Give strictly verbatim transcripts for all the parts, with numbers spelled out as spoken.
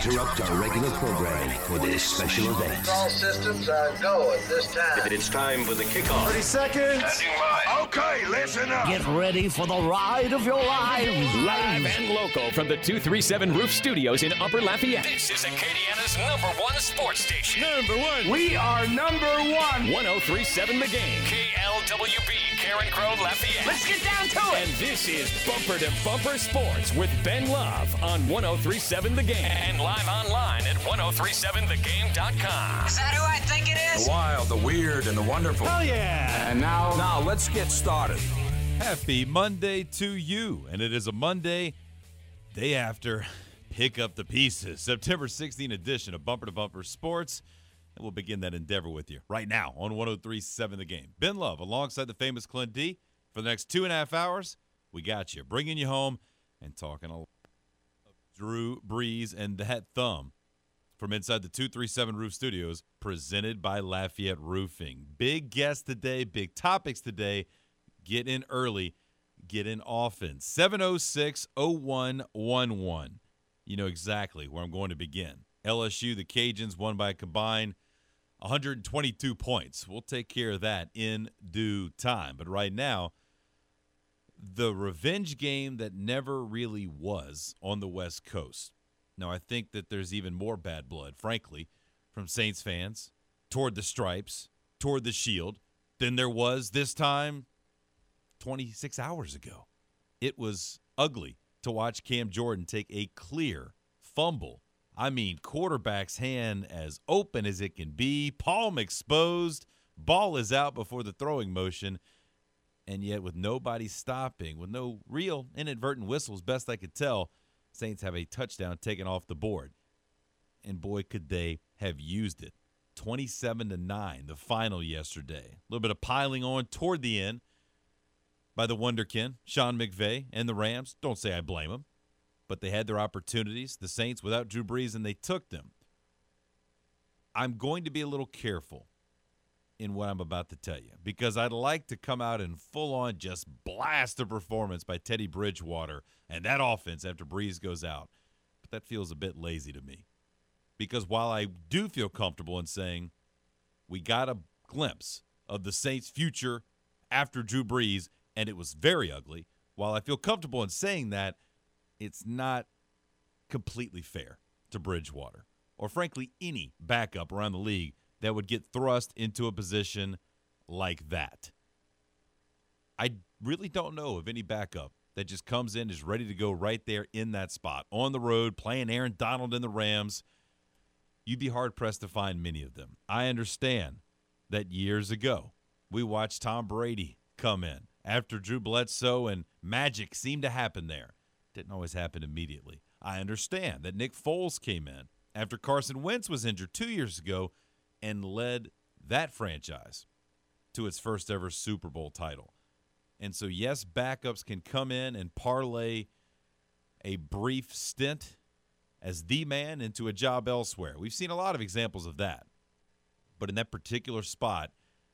interrupt our regular programming for this special event. All systems are go at this time. It's time for the kickoff. thirty seconds. Okay, listen up. Get ready for the ride of your lives. Live and local from the two thirty-seven Roof Studios in Upper Lafayette. This is Acadiana's number one sports station. Number one. We are number one. ten thirty-seven The Game. K L W B, Karen Crow, Lafayette. Let's get down to it. And this is Bumper to Bumper Sports with Ben Love on ten thirty-seven The Game. And live online at ten thirty-seven the game dot com. Is that who I think it is? The wild, the weird, and the wonderful. Oh, yeah. And now, now let's get started. Happy Monday to you, and it is a Monday, day after Pick Up the Pieces, September sixteenth edition of Bumper to Bumper Sports, and we'll begin that endeavor with you right now on ten thirty-seven The Game. Ben Love alongside the famous Clint D. For the next two and a half hours, we got you, bringing you home and talking a lot of Drew Brees and that thumb from inside the two thirty-seven Roof Studios, presented by Lafayette Roofing. Big guests today, big topics today. Get in early, get in often. seven oh six, oh one one one. You know exactly where I'm going to begin. L S U, the Cajuns, won by a combined one hundred twenty-two points. We'll take care of that in due time. But right now, the revenge game that never really was on the West Coast. Now, I think that there's even more bad blood, frankly, from Saints fans toward the Stripes, toward the Shield, than there was this time twenty-six hours ago. It was ugly to watch Cam Jordan take a clear fumble. I mean, quarterback's hand as open as it can be, palm exposed, ball is out before the throwing motion, and yet with nobody stopping, with no real inadvertent whistles, best I could tell, Saints have a touchdown taken off the board. And boy, could they have used it. twenty-seven to nine, the final yesterday. A little bit of piling on toward the end by the wonderkin, Sean McVay, and the Rams. Don't say I blame them. But they had their opportunities, the Saints, without Drew Brees, and they took them. I'm going to be a little careful in what I'm about to tell you, because I'd like to come out and full-on just blast a performance by Teddy Bridgewater and that offense after Brees goes out. But that feels a bit lazy to me. Because while I do feel comfortable in saying we got a glimpse of the Saints' future after Drew Brees, and it was very ugly, while I feel comfortable in saying that, it's not completely fair to Bridgewater, or frankly any backup around the league that would get thrust into a position like that. I really don't know of any backup that just comes in, is ready to go right there in that spot, on the road, playing Aaron Donald and the Rams. You'd be hard-pressed to find many of them. I understand that years ago, we watched Tom Brady come in after Drew Bledsoe, and magic seemed to happen there. Didn't always happen immediately. I understand that Nick Foles came in after Carson Wentz was injured two years ago and led that franchise to its first ever Super Bowl title. And so, yes, backups can come in and parlay a brief stint as the man into a job elsewhere. We've seen a lot of examples of that. But in that particular spot,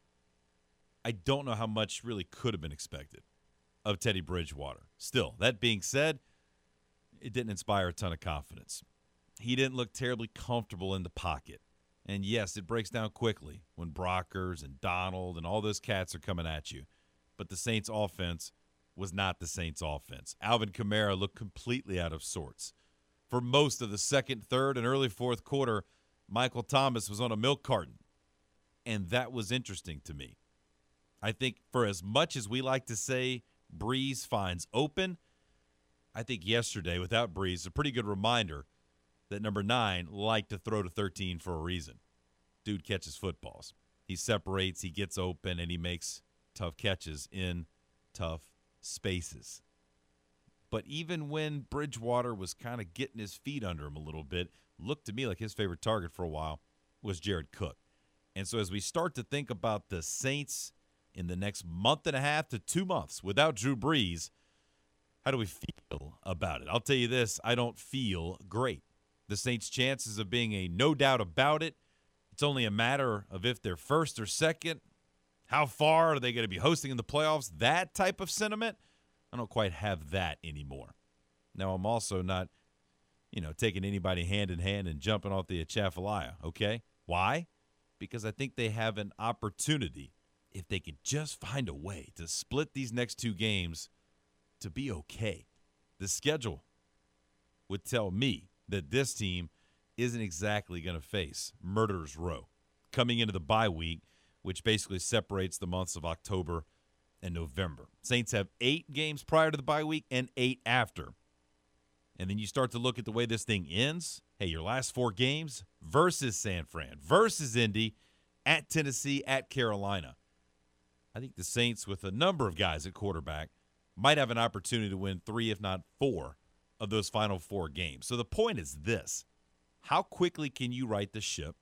I don't know how much really could have been expected of Teddy Bridgewater. Still, that being said, it didn't inspire a ton of confidence. He didn't look terribly comfortable in the pocket. And yes, it breaks down quickly when Brockers and Donald and all those cats are coming at you. But the Saints offense was not the Saints offense. Alvin Kamara looked completely out of sorts. For most of the second, third, and early fourth quarter, Michael Thomas was on a milk carton. And that was interesting to me. I think for as much as we like to say Brees finds open, I think yesterday, without Brees, a pretty good reminder that number nine liked to throw to thirteen for a reason. Dude catches footballs. He separates, he gets open, and he makes tough catches in tough spaces. But even when Bridgewater was kind of getting his feet under him a little bit, looked to me like his favorite target for a while was Jared Cook. And so as we start to think about the Saints in the next month and a half to two months without Drew Brees, how do we feel about it? I'll tell you this, I don't feel great. The Saints' chances of being a no doubt about it, it's only a matter of if they're first or second. How far are they going to be hosting in the playoffs? That type of sentiment, I don't quite have that anymore. Now, I'm also not you know, taking anybody hand in hand and jumping off the Atchafalaya, okay? Why? Because I think they have an opportunity, if they could just find a way to split these next two games, to be okay. The schedule would tell me that this team isn't exactly going to face Murderer's Row coming into the bye week, which basically separates the months of October and November. Saints have eight games prior to the bye week and eight after. And then you start to look at the way this thing ends. Hey, your last four games versus San Fran, versus Indy, at Tennessee, at Carolina. I think the Saints, with a number of guys at quarterback, might have an opportunity to win three, if not four, of those final four games. So the point is this. How quickly can you right the ship?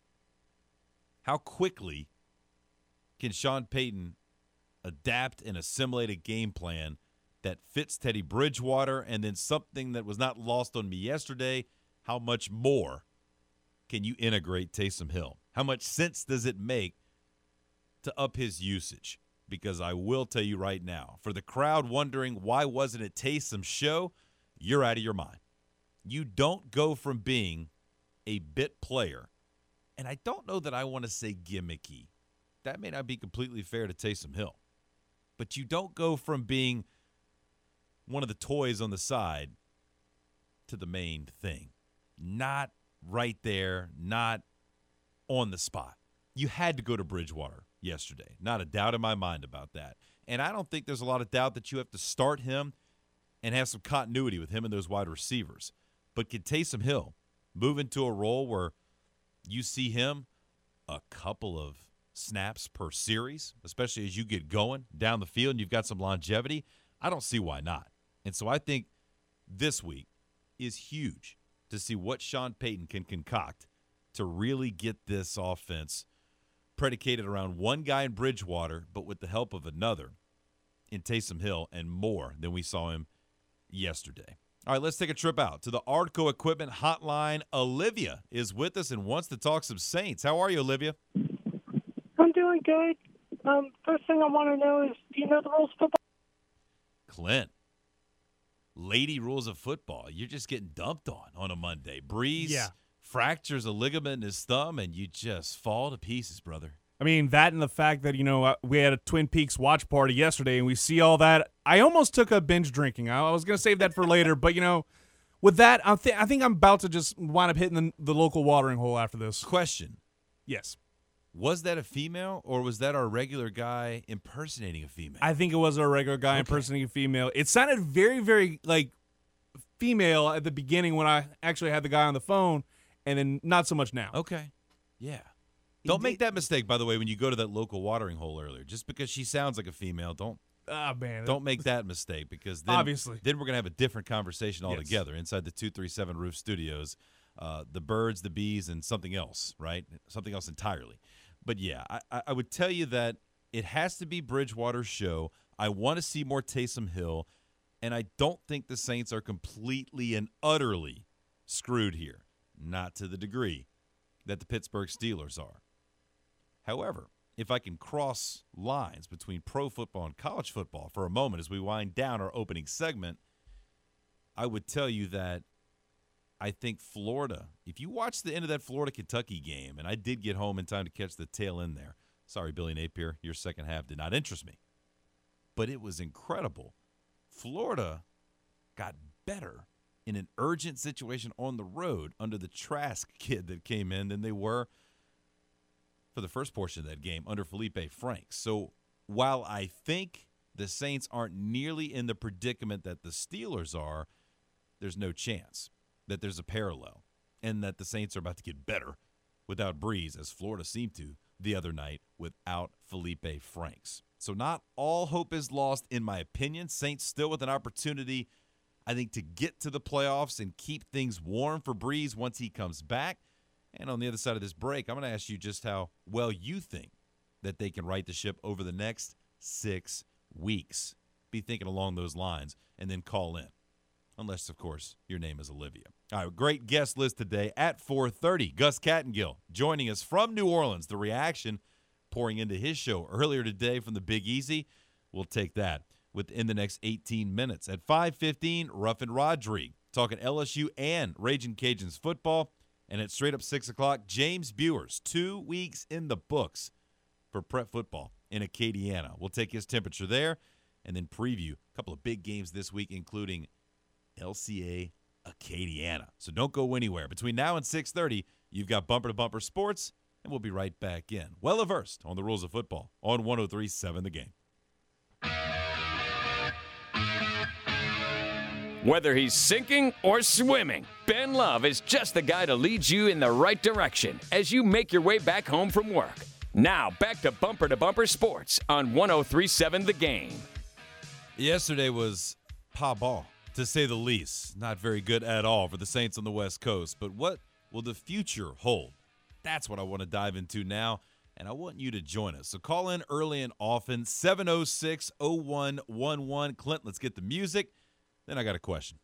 How quickly can Sean Payton adapt and assimilate a game plan that fits Teddy Bridgewater? And then something that was not lost on me yesterday, how much more can you integrate Taysom Hill? How much sense does it make to up his usage? Because I will tell you right now, for the crowd wondering why wasn't it Taysom's show, you're out of your mind. You don't go from being a bit player, and I don't know that I want to say gimmicky. That may not be completely fair to Taysom Hill. But you don't go from being one of the toys on the side to the main thing. Not right there, not on the spot. You had to go to Bridgewater yesterday. Not a doubt in my mind about that. And I don't think there's a lot of doubt that you have to start him and have some continuity with him and those wide receivers. But can Taysom Hill move into a role where you see him a couple of snaps per series, especially as you get going down the field and you've got some longevity? I don't see why not. And so I think this week is huge to see what Sean Payton can concoct to really get this offense predicated around one guy in Bridgewater, but with the help of another in Taysom Hill, and more than we saw him yesterday. All right, let's take a trip out to the Ardco Equipment Hotline. Olivia is with us and wants to talk some Saints. How are you, Olivia? I'm doing good. Um, first thing I want to know is, do you know the rules of football? Clint, lady rules of football. You're just getting dumped on on a Monday. Breeze yeah. fractures a ligament in his thumb, and you just fall to pieces, brother. I mean, that and the fact that, you know, uh, we had a Twin Peaks watch party yesterday, and we see all that. I almost took a binge drinking. I, I was going to save that for later, but, you know, with that, I, th- I think I'm about to just wind up hitting the, the local watering hole after this. Question. Yes. Was that a female, or was that our regular guy impersonating a female? I think it was our regular guy okay. impersonating a female. It sounded very, very, like, female at the beginning when I actually had the guy on the phone, and then not so much now. Okay. Yeah. Don't make that mistake, by the way, when you go to that local watering hole earlier. Just because she sounds like a female, don't ah, man. don't make that mistake, because then, Obviously. then we're going to have a different conversation Yes. altogether inside the two three seven Roof Studios. Uh, the birds, the bees, and something else, right? Something else entirely. But, yeah, I, I would tell you that it has to be Bridgewater's show. I want to see more Taysom Hill, and I don't think the Saints are completely and utterly screwed here. Not to the degree that the Pittsburgh Steelers are. However, if I can cross lines between pro football and college football for a moment as we wind down our opening segment, I would tell you that I think Florida, if you watch the end of that Florida-Kentucky game, and I did get home in time to catch the tail end there. Sorry, Billy Napier, your second half did not interest me. But it was incredible. Florida got better in an urgent situation on the road under the Trask kid that came in than they were for the first portion of that game under Felipe Franks. So while I think the Saints aren't nearly in the predicament that the Steelers are, there's no chance that there's a parallel and that the Saints are about to get better without Breeze, as Florida seemed to the other night without Felipe Franks. So not all hope is lost, in my opinion. Saints still with an opportunity, I think, to get to the playoffs and keep things warm for Breeze once he comes back. And on the other side of this break, I'm going to ask you just how well you think that they can right the ship over the next six weeks. Be thinking along those lines and then call in. Unless, of course, your name is Olivia. All right, great guest list today at four thirty. Gus Kattengill joining us from New Orleans. The reaction pouring into his show earlier today from the Big Easy. We'll take that within the next eighteen minutes. At five fifteen, Ruffin Rodrigue talking L S U and Raging Cajuns football. And at straight up six o'clock, James Bewers, two weeks in the books for prep football in Acadiana. We'll take his temperature there and then preview a couple of big games this week, including L C A Acadiana. So don't go anywhere. Between now and six thirty, you've got Bumper to Bumper Sports, and we'll be right back in. Well-versed on the rules of football on one oh three point seven The Game. Whether he's sinking or swimming, Ben Love is just the guy to lead you in the right direction as you make your way back home from work. Now, back to Bumper to Bumper Sports on one oh three point seven The Game. Yesterday was pa ball, to say the least. Not very good at all for the Saints on the West Coast. But what will the future hold? That's what I want to dive into now, and I want you to join us. So call in early and often, seven oh six, oh one one one. Clint, let's get the music. Then I got a question.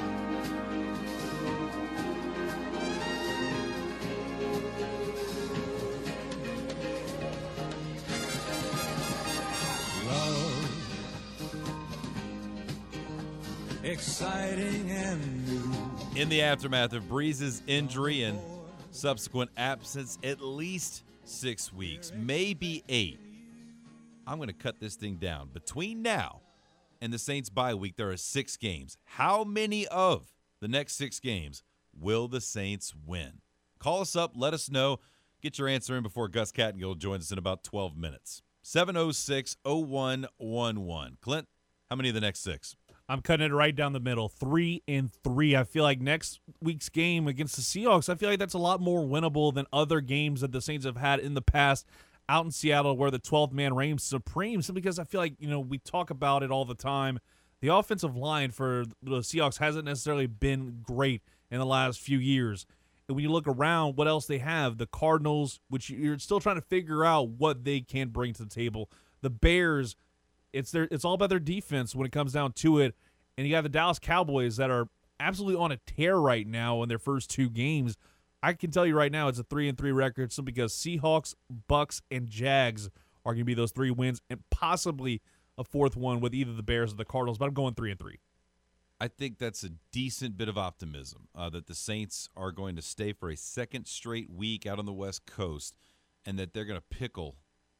Exciting and new. In the aftermath of Breeze's injury and subsequent absence, at least six weeks, maybe eight, I'm going to cut this thing down. Between now and the Saints bye week, there are six games. How many of the next six games will the Saints win? Call us up. Let us know. Get your answer in before Gus Kattengill joins us in about twelve minutes. seven oh six, oh one one one. Clint, how many of the next six? I'm cutting it right down the middle, three and three. I feel like next week's game against the Seahawks, I feel like that's a lot more winnable than other games that the Saints have had in the past out in Seattle where the twelfth man reigns supreme. Simply because I feel like, you know, we talk about it all the time. The offensive line for the Seahawks hasn't necessarily been great in the last few years. And when you look around, what else they have? The Cardinals, which you're still trying to figure out what they can bring to the table. The Bears, It's their. It's all about their defense when it comes down to it. And you got the Dallas Cowboys that are absolutely on a tear right now in their first two games. I can tell you right now it's a three and three record simply because Seahawks, Bucks, and Jags are going to be those three wins and possibly a fourth one with either the Bears or the Cardinals. But I'm going three and three. I think that's a decent bit of optimism uh, that the Saints are going to stay for a second straight week out on the West Coast and that they're going to pickle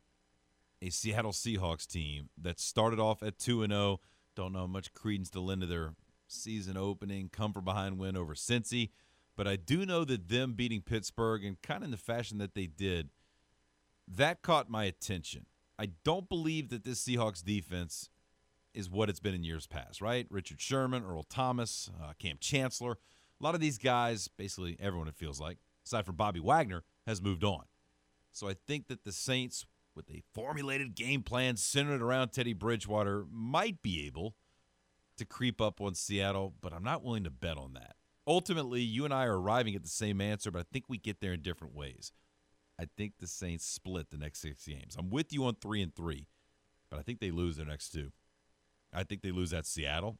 a Seattle Seahawks team that started off at two and oh, don't know how much credence to lend to their season opening, come-from-behind win over Cincy, but I do know that them beating Pittsburgh and kind of in the fashion that they did, that caught my attention. I don't believe that this Seahawks defense is what it's been in years past, right? Richard Sherman, Earl Thomas, uh, Cam Chancellor, a lot of these guys, basically everyone it feels like, aside from Bobby Wagner, has moved on. So I think that the Saints, with a formulated game plan centered around Teddy Bridgewater, might be able to creep up on Seattle, but I'm not willing to bet on that. Ultimately, you and I are arriving at the same answer, but I think we get there in different ways. I think the Saints split the next six games. I'm with you on three and three, but I think they lose their next two. I think they lose at Seattle.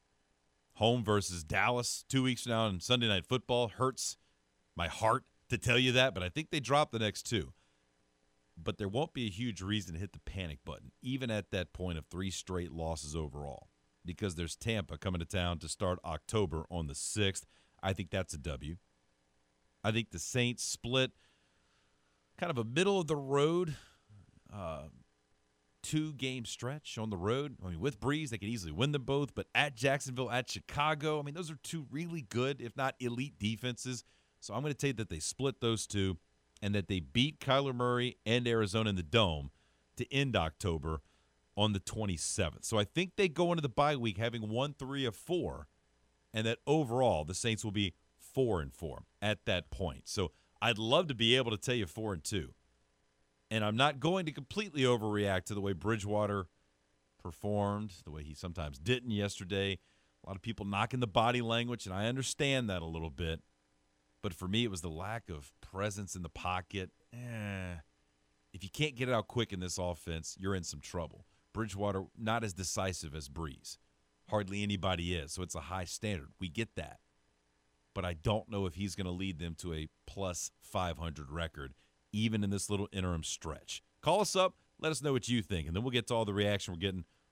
Home versus Dallas two weeks from now on Sunday Night Football. Hurts my heart to tell you that, but I think they drop the next two. But there won't be a huge reason to hit the panic button, even at that point of three straight losses overall, because there's Tampa coming to town to start October on the sixth. I think that's a W. I think the Saints split kind of a middle-of-the-road uh, two-game stretch on the road. I mean, with Breeze, they could easily win them both, but at Jacksonville, at Chicago, I mean, those are two really good, if not elite defenses. So I'm going to tell you that they split those two, and that they beat Kyler Murray and Arizona in the Dome to end October on the twenty-seventh. So I think they go into the bye week having won three of four, and that overall the Saints will be four and four at that point. So I'd love to be able to tell you four and two, and I'm not going to completely overreact to the way Bridgewater performed, the way he sometimes didn't yesterday. A lot of people knocking the body language, and I understand that a little bit. But for me, it was the lack of presence in the pocket. Eh, if you can't get it out quick in this offense, you're in some trouble. Bridgewater, not as decisive as Breeze. Hardly anybody is, so it's a high standard. We get that. But I don't know if he's going to lead them to a plus five hundred record, even in this little interim stretch. Call us up. Let us know what you think, and then we'll get to all the reaction we're getting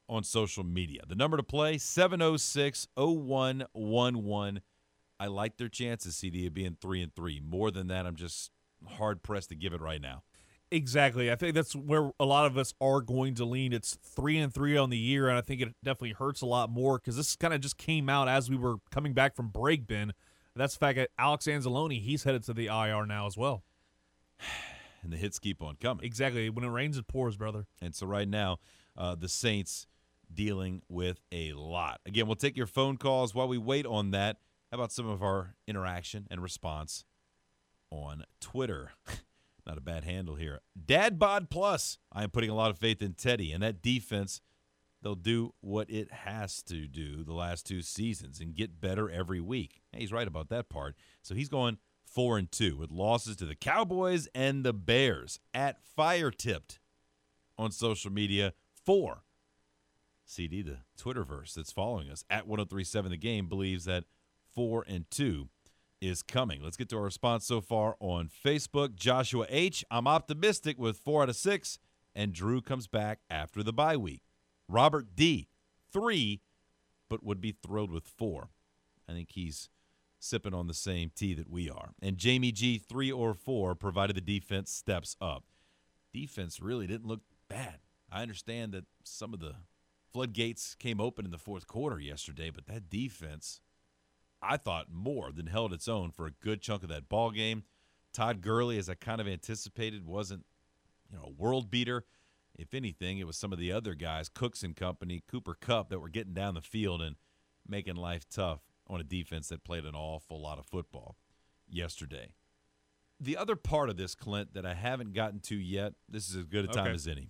on social media. The number to play, seven oh six, oh one one one. I like their chances, C D, of being three and three. More than that, I'm just hard-pressed to give it right now. Exactly. I think that's where a lot of us are going to lean. It's three and three on the year, and I think it definitely hurts a lot more because this kind of just came out as we were coming back from break, Ben. That's the fact that Alex Anzalone, he's headed to the I R now as well. And the hits keep on coming. Exactly. When it rains, it pours, brother. And so right now, uh, the Saints dealing with a lot. Again, we'll take your phone calls while we wait on that. How about some of our interaction and response on Twitter? Not a bad handle here. Dadbod Plus. I am putting a lot of faith in Teddy, and that defense, they'll do what it has to do the last two seasons and get better every week. Hey, he's right about that part. So he's going four and two with losses to the Cowboys and the Bears. At Fire Tipped on social media, four. C D, the Twitterverse that's following us at one oh three seven The Game, believes that four and two is coming. Let's get to our response so far on Facebook. Joshua H., I'm optimistic with four out of six, and Drew comes back after the bye week. Robert D., three, but would be thrilled with four. I think he's sipping on the same tea that we are. And Jamie G., three or four, provided the defense steps up. Defense really didn't look bad. I understand that some of the floodgates came open in the fourth quarter yesterday, but that defense, I thought, more than held its own for a good chunk of that ball game. Todd Gurley, as I kind of anticipated, wasn't, you know, a world beater. If anything, it was some of the other guys, Cooks and company, Cooper Kupp, that were getting down the field and making life tough on a defense that played an awful lot of football yesterday. The other part of this, Clint, that I haven't gotten to yet, this is as good a time Okay. as any.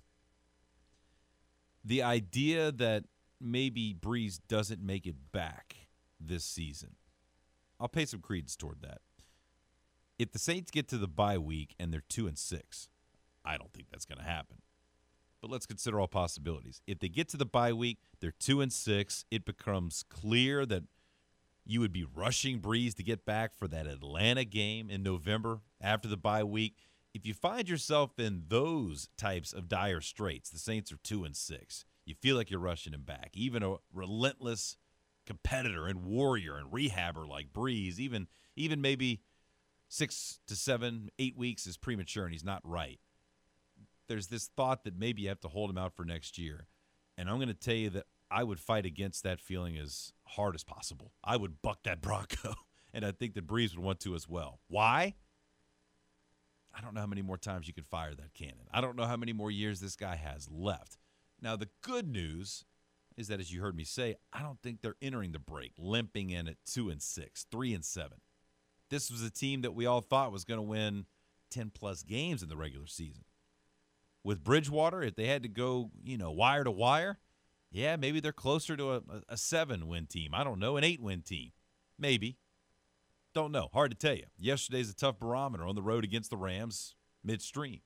The idea that maybe Breeze doesn't make it back this season. I'll pay some credence toward that. If the Saints get to the bye week and they're two and six, I don't think that's going to happen. But let's consider all possibilities. If they get to the bye week, they're two and six, it becomes clear that you would be rushing Breeze to get back for that Atlanta game in November after the bye week. If you find yourself in those types of dire straits, the Saints are two and six. You feel like you're rushing him back. Even a relentless competitor and warrior and rehabber like Breeze, even even maybe six to seven, eight weeks is premature and he's not right. There's this thought that maybe you have to hold him out for next year. And I'm going to tell you that I would fight against that feeling as hard as possible. I would buck that Bronco, and I think that Breeze would want to as well. Why? I don't know how many more times you can fire that cannon. I don't know how many more years this guy has left. Now, the good news is that, as you heard me say, I don't think they're entering the break limping in at two and six, three and seven. This was a team that we all thought was going to win ten plus games in the regular season. With Bridgewater, if they had to go, you know, wire to wire, yeah, maybe they're closer to a, a seven-win team. I don't know, an eight-win team. Maybe. Don't know. Hard to tell you. Yesterday's a tough barometer on the road against the Rams midstream.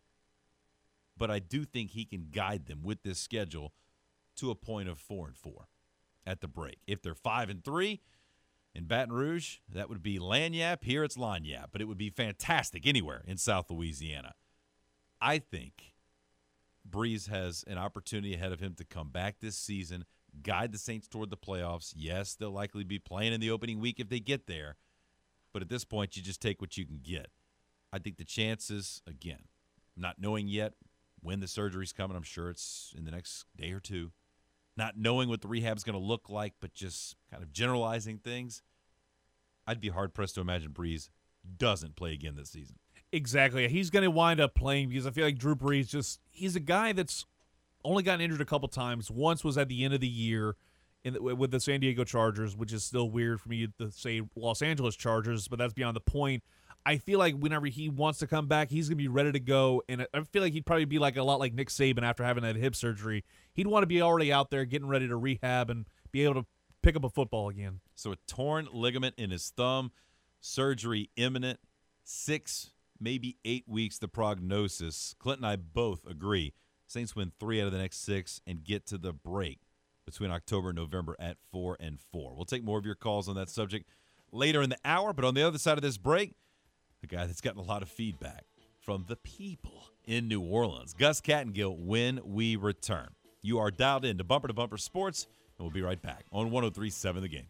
But I do think he can guide them with this schedule to a point of four and four at the break. If they're five and three in Baton Rouge, that would be Lagniappe. Here it's Lagniappe, but it would be fantastic anywhere in South Louisiana. I think Breeze has an opportunity ahead of him to come back this season, guide the Saints toward the playoffs. Yes, they'll likely be playing in the opening week if they get there, but at this point, you just take what you can get. I think the chances, again, not knowing yet when the surgery's coming, I'm sure it's in the next day or two, not knowing what the rehab's going to look like, but just kind of generalizing things, I'd be hard-pressed to imagine Breeze doesn't play again this season. Exactly. He's going to wind up playing because I feel like Drew Brees just – he's a guy that's only gotten injured a couple times. Once was at the end of the year in the, with the San Diego Chargers, which is still weird for me to say Los Angeles Chargers, but that's beyond the point. I feel like whenever he wants to come back, he's going to be ready to go, and I feel like he'd probably be like a lot like Nick Saban after having that hip surgery. He'd want to be already out there getting ready to rehab and be able to pick up a football again. So a torn ligament in his thumb, surgery imminent, six maybe eight weeks, the prognosis. Clint and I both agree. Saints win three out of the next six and get to the break between October and November at four and four. We'll take more of your calls on that subject later in the hour, but on the other side of this break, a guy that's gotten a lot of feedback from the people in New Orleans. Gus Kattengill when we return. You are dialed in to Bumper to Bumper Sports, and we'll be right back on one oh three point seven The Game.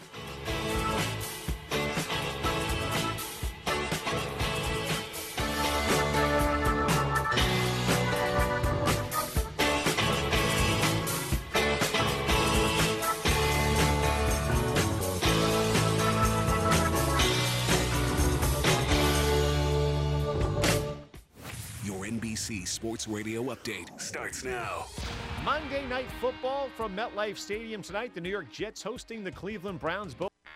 N B C Sports Radio update starts now. Monday Night Football from MetLife Stadium tonight. The New York Jets hosting the Cleveland Browns.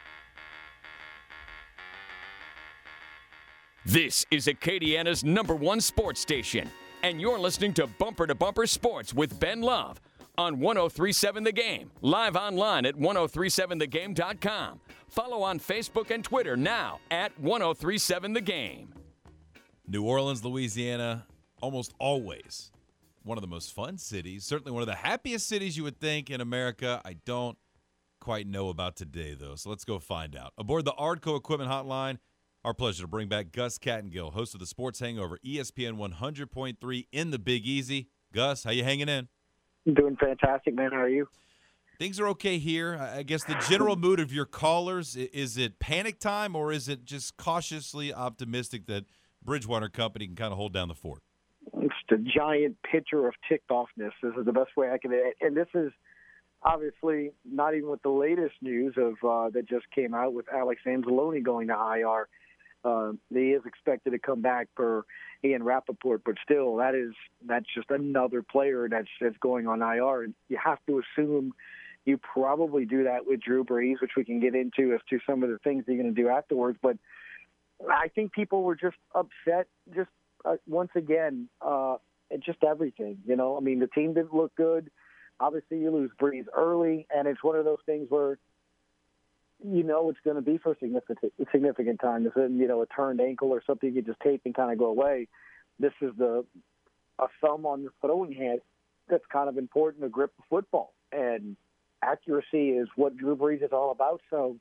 This is Acadiana's number one sports station, and you're listening to Bumper to Bumper Sports with Ben Love on one oh three point seven The Game, live online at ten thirty-seven the game dot com. Follow on Facebook and Twitter now at ten thirty-seven The Game. New Orleans, Louisiana, almost always one of the most fun cities, certainly one of the happiest cities you would think in America. I don't quite know about today, though, so let's go find out. Aboard the Ardco Equipment Hotline, our pleasure to bring back Gus Kattengill, host of the Sports Hangover, E S P N one hundred point three in the Big Easy. Gus, how you hanging in? I'm doing fantastic, man. How are you? Things are okay here. I guess the general mood of your callers, is it panic time or is it just cautiously optimistic that Bridgewater Company can kind of hold down the fort? It's the giant picture of ticked offness. This is the best way I can. And this is obviously not even with the latest news of uh, that just came out with Alex Anzalone going to I R. Uh, he is expected to come back per Ian Rappaport, but still, that is that's just another player that's that's going on I R. And you have to assume you probably do that with Drew Brees, which we can get into as to some of the things you're going to do afterwards. But I think people were just upset, just uh, once again, uh, at just everything. You know, I mean, the team didn't look good. Obviously, you lose Brees early, and it's one of those things where you know it's going to be for a significant, significant time. This isn't, you know, a turned ankle or something you just tape and kind of go away. This is the a thumb on the throwing hand that's kind of important to grip the football. And accuracy is what Drew Brees is all about, so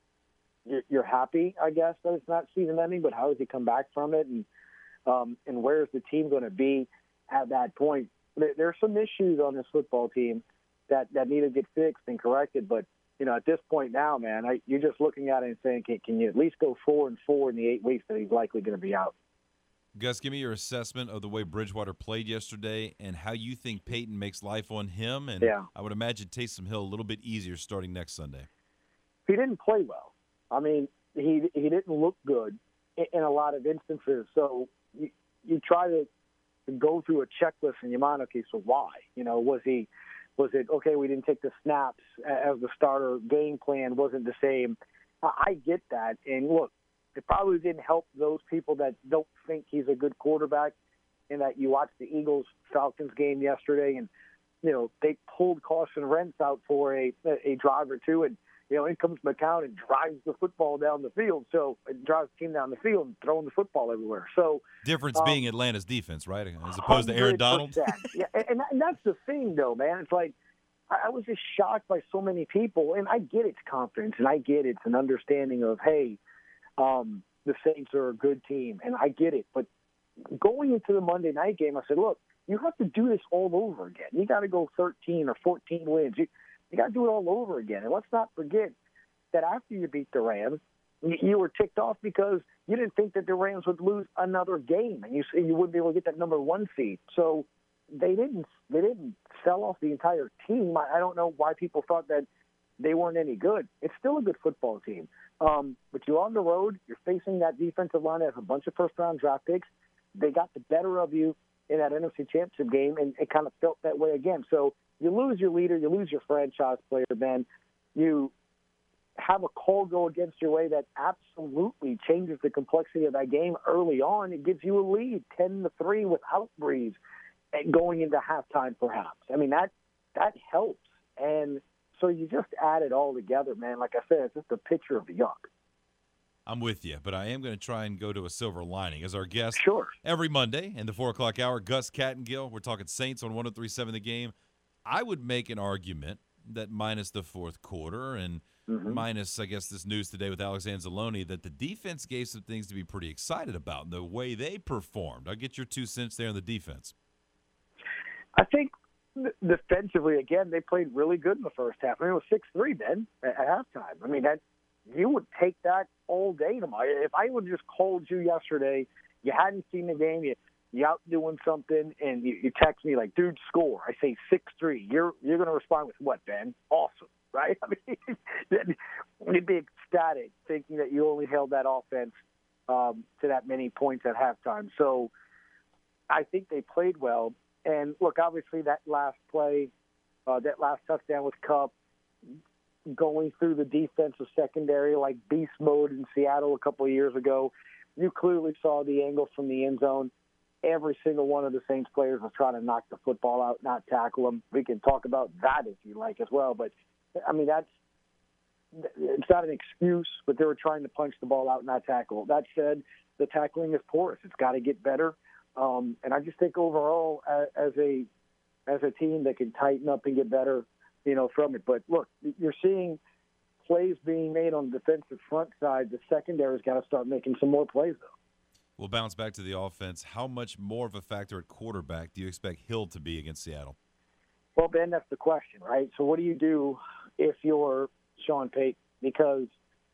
you're happy, I guess, that it's not season ending, but how does he come back from it, and um, and where is the team going to be at that point? There, there are some issues on this football team that, that need to get fixed and corrected, but you know, at this point now, man, I, you're just looking at it and saying, can, can you at least go four and four in the eight weeks that he's likely going to be out? Gus, give me your assessment of the way Bridgewater played yesterday and how you think Peyton makes life on him, and yeah. I would imagine Taysom Hill a little bit easier starting next Sunday. He didn't play well. I mean, he he didn't look good in, in a lot of instances. So you, you try to, to go through a checklist in your mind. Okay, so why? You know, was he was it okay? We didn't take the snaps as the starter. Game plan wasn't the same. I, I get that, and look, it probably didn't help those people that don't think he's a good quarterback. In that you watched the Eagles Falcons game yesterday, and you know they pulled Carson Wentz out for a a drive or two, and you know, in comes McCown and drives the football down the field. So it drives the team down the field and throwing the football everywhere. So difference um, being Atlanta's defense, right, as opposed to Aaron Donald. Yeah, and, and that's the thing, though, man. It's like I was just shocked by so many people, and I get it's confidence, and I get it's an understanding of, hey, um, the Saints are a good team, and I get it. But going into the Monday night game, I said, look, you have to do this all over again. You got to go thirteen or fourteen wins. You, You got to do it all over again. And let's not forget that after you beat the Rams, you were ticked off because you didn't think that the Rams would lose another game, and you you wouldn't be able to get that number one seed. So they didn't they didn't sell off the entire team. I, I don't know why people thought that they weren't any good. It's still a good football team. Um, but you're on the road. You're facing that defensive line that has a bunch of first-round draft picks. They got the better of you in that N F C Championship game, and it kind of felt that way again. So you lose your leader, you lose your franchise player, Ben. You have a call go against your way that absolutely changes the complexity of that game early on. It gives you a lead, ten to three without Brees, and going into halftime perhaps. I mean, that that helps. And so you just add it all together, man. Like I said, it's just a picture of the yuck. I'm with you, but I am going to try and go to a silver lining. As our guest sure. every Monday in the four o'clock hour, Gus Kattengill. We're talking Saints on ten thirty-seven The Game. I would make an argument that minus the fourth quarter and mm-hmm. minus, I guess, this news today with Alex Anzalone, that the defense gave some things to be pretty excited about in the way they performed. I'll get your two cents there on the defense. I think defensively, again, they played really good in the first half. I mean, it was six three, Ben, at halftime. I mean, that you would take that all day tomorrow. If I would just called you yesterday, you hadn't seen the game, you you out doing something, and you, you text me like, dude, score. I say six three. You're you're going to respond with what, Ben? Awesome, right? I mean, you'd be ecstatic thinking that you only held that offense um, to that many points at halftime. So I think they played well. And, look, obviously that last play, uh, that last touchdown with Kupp, going through the defensive secondary like beast mode in Seattle a couple of years ago, you clearly saw the angle from the end zone. Every single one of the Saints players was trying to knock the football out, not tackle them. We can talk about that if you like as well. But, I mean, that's it's not an excuse, but they were trying to punch the ball out, not tackle. That said, the tackling is porous. It's got to get better. Um, and I just think overall, uh, as a as a team that can tighten up and get better, you know, from it. But look, you're seeing plays being made on the defensive front side. The secondary's got to start making some more plays, though. We'll bounce back to the offense. How much more of a factor at quarterback do you expect Hill to be against Seattle? Well, Ben, that's the question, right? So what do you do if you're Sean Payton? Because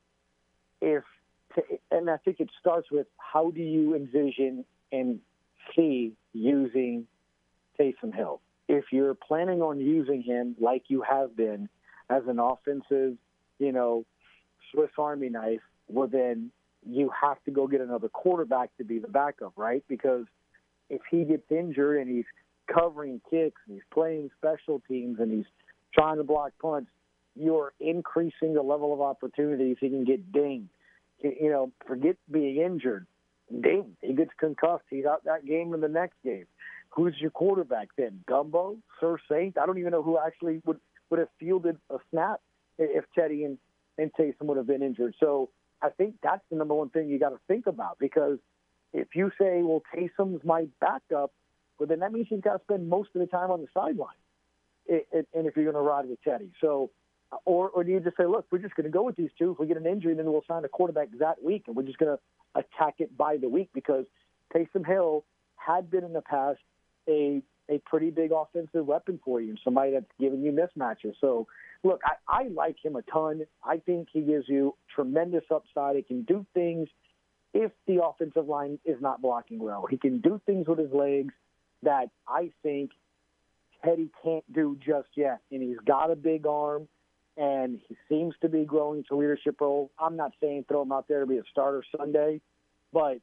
if, and I think it starts with how do you envision and see using Taysom Hill? If you're planning on using him like you have been as an offensive, you know, Swiss Army knife, well then you have to go get another quarterback to be the backup, right? Because if he gets injured and he's covering kicks and he's playing special teams and he's trying to block punts, you're increasing the level of opportunities he can get dinged. You know, forget being injured. Ding, he gets concussed. He's out that game and the next game. Who's your quarterback then? Gumbo? Sir Saint? I don't even know who actually would, would have fielded a snap if Teddy and, and Taysom would have been injured. So I think that's the number one thing you got to think about, because if you say, well, Taysom's my backup, well, then that means you've got to spend most of the time on the sideline, it, it, and if you're going to ride with Teddy. So, or, or do you just say, look, we're just going to go with these two. If we get an injury, then we'll sign a quarterback that week, and we're just going to attack it by the week, because Taysom Hill had been in the past a a pretty big offensive weapon for you, somebody that's giving you mismatches. So, look, I, I like him a ton. I think he gives you tremendous upside. He can do things if the offensive line is not blocking well. He can do things with his legs that I think Teddy can't do just yet. And he's got a big arm, and he seems to be growing to leadership role. I'm not saying throw him out there to be a starter Sunday, but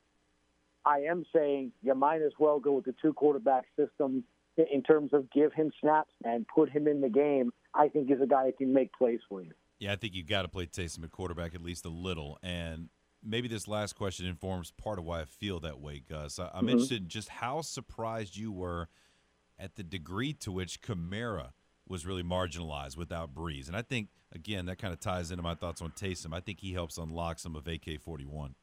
I am saying you might as well go with the two quarterback system in terms of give him snaps and put him in the game. I think he's a guy that can make plays for you. Yeah, I think you got to play Taysom at quarterback at least a little. And maybe this last question informs part of why I feel that way, Gus. I'm mm-hmm. interested in just how surprised you were at the degree to which Kamara was really marginalized without Breeze. And I think, again, that kind of ties into my thoughts on Taysom. I think he helps unlock some of A K forty-one.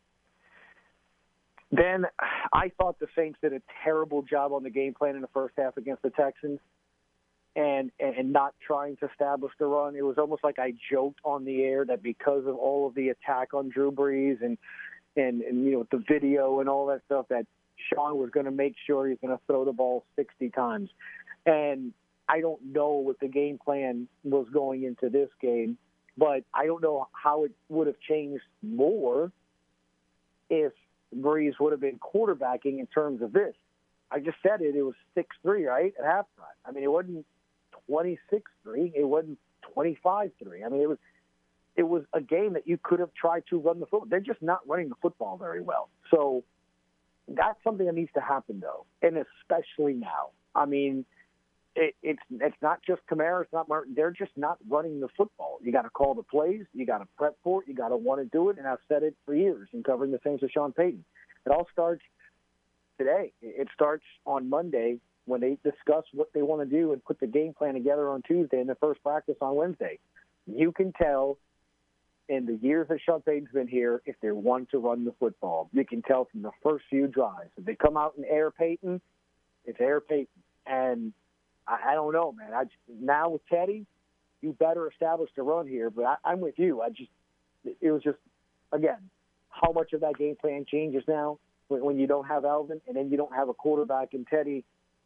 Ben, I thought the Saints did a terrible job on the game plan in the first half against the Texans and, and not trying to establish the run. It was almost like I joked on the air that because of all of the attack on Drew Brees and, and, and you know, the video and all that stuff, that Sean was going to make sure he's going to throw the ball sixty times. And I don't know what the game plan was going into this game, but I don't know how it would have changed more if Breeze would have been quarterbacking in terms of this. I just said it. It was six three, right, at halftime. I mean, it wasn't twenty-six three. It wasn't twenty-five three. I mean, it was it was a game that you could have tried to run the football. They're just not running the football very well. So that's something that needs to happen, though, and especially now. I mean, it, it's it's not just Kamara. It's not Martin. They're just not running the football. You got to call the plays. You got to prep for it. You got to want to do it. And I've said it for years in covering the Saints with Sean Payton. It all starts today. It starts on Monday when they discuss what they want to do and put the game plan together on Tuesday and the first practice on Wednesday. You can tell in the years that Sean Payton's been here if they want to run the football. You can tell from the first few drives. If they come out and air Payton, it's air Payton. And I, I don't know, man. I just, now with Teddy, you better establish the run here. But I, I'm with you. I just, it was just, again, how much of that game plan changes now when, when you don't have Alvin and then you don't have a quarterback in Teddy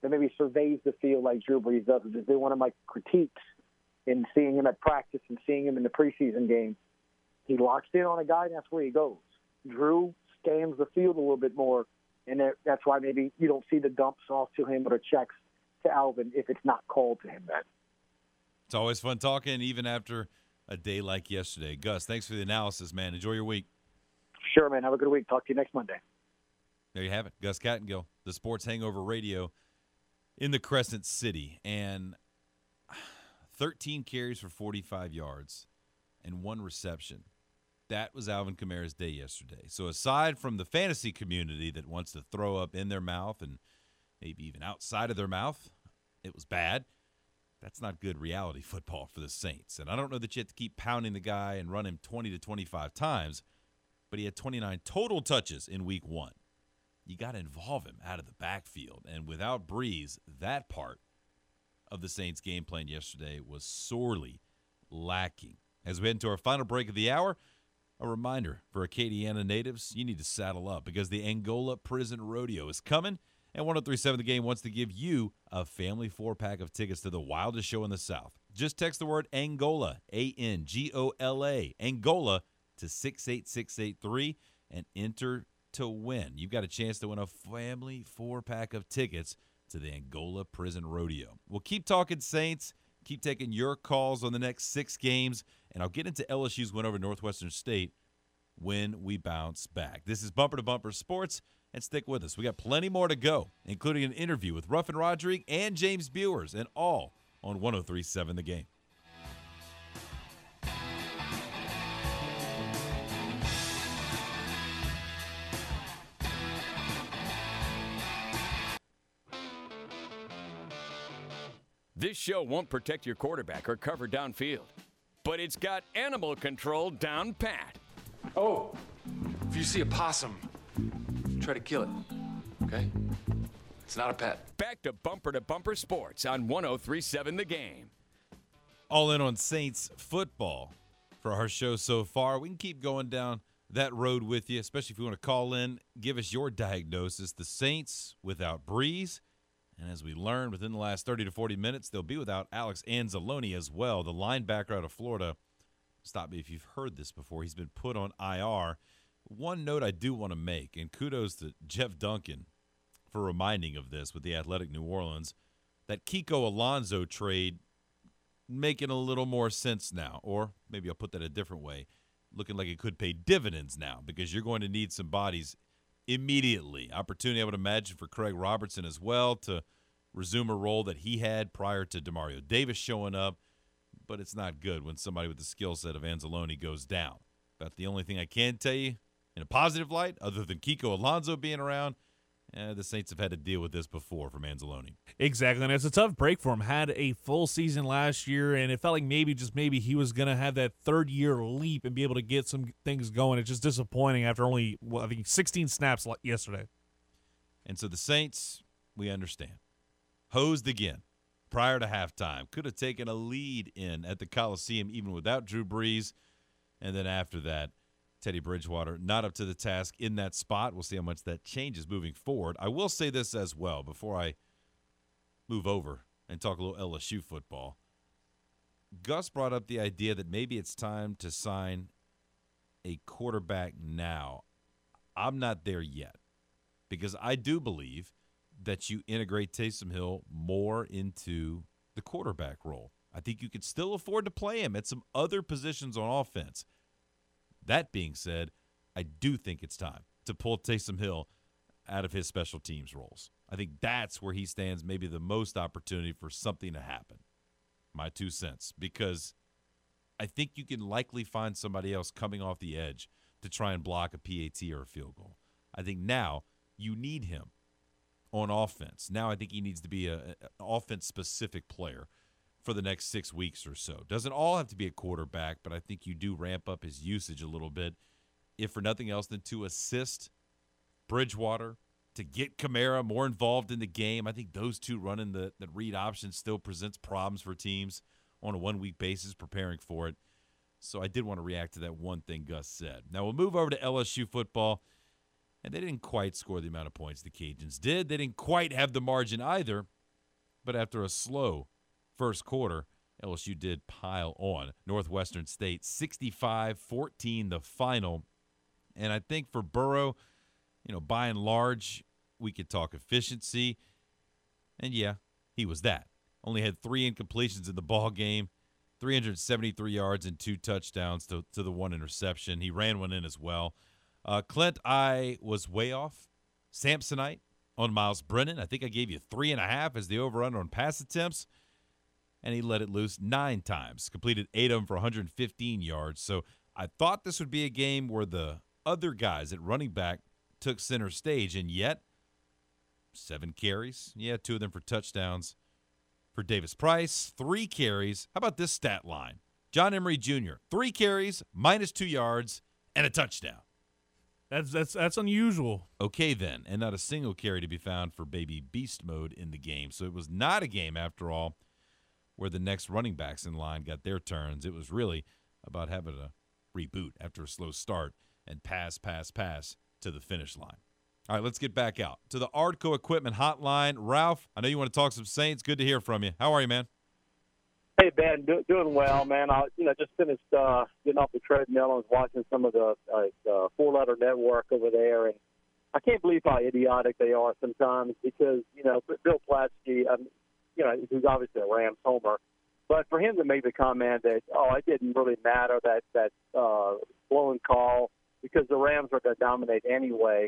that maybe surveys the field like Drew Brees does, which has been one of my critiques in seeing him at practice and seeing him in the preseason game. He locks in on a guy, and that's where he goes. Drew scans the field a little bit more, and that's why maybe you don't see the dumps off to him or the checks to Alvin if it's not called to him then. It's always fun talking, even after a day like yesterday. Gus, thanks for the analysis, man. Enjoy your week. Sure, man. Have a good week. Talk to you next Monday. There you have it. Gus Kattengill, the Sports Hangover Radio in the Crescent City. And thirteen carries for forty-five yards and one reception. That was Alvin Kamara's day yesterday. So aside from the fantasy community that wants to throw up in their mouth and maybe even outside of their mouth, it was bad. That's not good reality football for the Saints. And I don't know that you have to keep pounding the guy and run him twenty to twenty-five times, but he had twenty-nine total touches in week one. You got to involve him out of the backfield. And without Brees, that part of the Saints' game plan yesterday was sorely lacking. As we head into our final break of the hour, a reminder for Acadiana natives, you need to saddle up because the Angola Prison Rodeo is coming, and one oh three point seven The Game wants to give you a family four-pack of tickets to the wildest show in the South. Just text the word Angola, A N G O L A, Angola, to six eight six eight three and enter to win. You've got a chance to win a family four-pack of tickets to the Angola Prison Rodeo. We'll keep talking Saints, keep taking your calls on the next six games, and I'll get into L S U's win over Northwestern State when we bounce back. This is Bumper to Bumper Sports, and stick with us. We got plenty more to go, including an interview with Ruffin Rodrigue and James Bewers, and all on one oh three point seven The Game. This show won't protect your quarterback or cover downfield, but it's got animal control down pat. Oh, if you see a possum, try to kill it, okay? It's not a pet. Back to Bumper to Bumper Sports on one oh three point seven The Game. All in on Saints football for our show so far. We can keep going down that road with you, especially if you want to call in, give us your diagnosis. The Saints without Brees. And as we learned within the last thirty to forty minutes, they'll be without Alex Anzalone as well, the linebacker out of Florida. Stop me if you've heard this before. He's been put on I R. One note I do want to make, and kudos to Jeff Duncan for reminding of this with the Athletic New Orleans, that Kiko Alonso trade making a little more sense now. Or maybe I'll put that a different way, looking like it could pay dividends now because you're going to need some bodies immediately. Opportunity, I would imagine, for Craig Robertson as well to resume a role that he had prior to Demario Davis showing up, but it's not good when somebody with the skill set of Anzalone goes down. That's the only thing I can tell you in a positive light, other than Kiko Alonso being around. Eh, the Saints have had to deal with this before from Anzalone. Exactly, and it's a tough break for him. Had a full season last year, and it felt like maybe, just maybe, he was going to have that third-year leap and be able to get some things going. It's just disappointing after only, well, I think, sixteen snaps yesterday. And so the Saints, we understand, hosed again prior to halftime. Could have taken a lead in at the Coliseum even without Drew Brees. And then after that, Teddy Bridgewater not up to the task in that spot. We'll see how much that changes moving forward. I will say this as well before I move over and talk a little L S U football. Gus brought up the idea that maybe it's time to sign a quarterback now. I'm not there yet because I do believe that you integrate Taysom Hill more into the quarterback role. I think you could still afford to play him at some other positions on offense. That being said, I do think it's time to pull Taysom Hill out of his special teams roles. I think that's where he stands maybe the most opportunity for something to happen. My two cents. Because I think you can likely find somebody else coming off the edge to try and block a P A T or a field goal. I think now you need him on offense. Now I think he needs to be a, an offense-specific player for the next six weeks or so. Doesn't all have to be a quarterback, but I think you do ramp up his usage a little bit, if for nothing else than to assist Bridgewater, to get Kamara more involved in the game. I think those two running the, the read option still presents problems for teams on a one-week basis preparing for it. So I did want to react to that one thing Gus said. Now we'll move over to L S U football, and they didn't quite score the amount of points the Cajuns did. They didn't quite have the margin either, but after a slow first quarter, L S U did pile on. Northwestern State, sixty-five fourteen the final. And I think for Burrow, you know, by and large, we could talk efficiency. And, yeah, he was that. Only had three incompletions in the ball game, three hundred seventy-three yards and two touchdowns to, to the one interception. He ran one in as well. Uh, Clint, I was way off. Samsonite on Miles Brennan. I think I gave you three and a half as the over-under on pass attempts. And he let it loose nine times, completed eight of them for one hundred fifteen yards. So I thought this would be a game where the other guys at running back took center stage, and yet seven carries. Yeah, two of them for touchdowns for Davis Price. Three carries. How about this stat line? John Emery Junior, three carries, minus two yards, and a touchdown. That's that's that's unusual. Okay, then, and not a single carry to be found for Baby Beast Mode in the game. So it was not a game, after all, where the next running backs in line got their turns. It was really about having a reboot after a slow start and pass, pass, pass to the finish line. All right, let's get back out to the Ardco Equipment Hotline. Ralph, I know you want to talk some Saints. Good to hear from you. How are you, man? Hey, Ben, do, doing well, man. I you know just finished uh, getting off the treadmill and was watching some of the uh, uh, four-letter network over there, and I can't believe how idiotic they are sometimes because, you know, Bill Platsky, um, you know, who's obviously a Rams homer, but for him to make the comment that, oh, it didn't really matter, that, that uh, blown call, because the Rams are going to dominate anyway.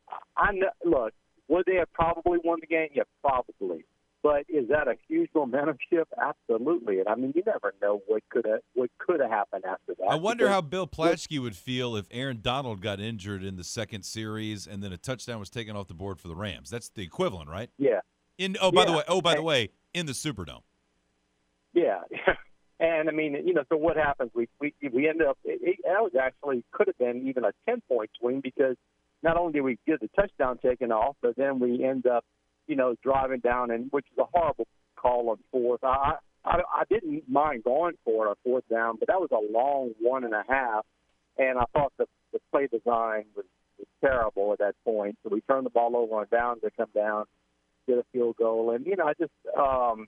I know, look, would they have probably won the game? Yeah, probably. But is that a huge momentum shift? Absolutely. And I mean, you never know what could have what could have happened after that. I wonder because, how Bill Platsky would feel if Aaron Donald got injured in the second series and then a touchdown was taken off the board for the Rams. That's the equivalent, right? Yeah. In oh, by yeah. the way, oh, by the way, in the Superdome. Yeah. And I mean, you know, so what happens? We we we end up. It, it was actually could have been even a ten point swing because not only did we get the touchdown taken off, but then we end up, you know, driving down, and which is a horrible call on fourth. I, I I didn't mind going for it on fourth down, but that was a long one and a half, and I thought the, the play design was, was terrible at that point. So we turned the ball over on downs to come down, get a field goal, and you know, I just um,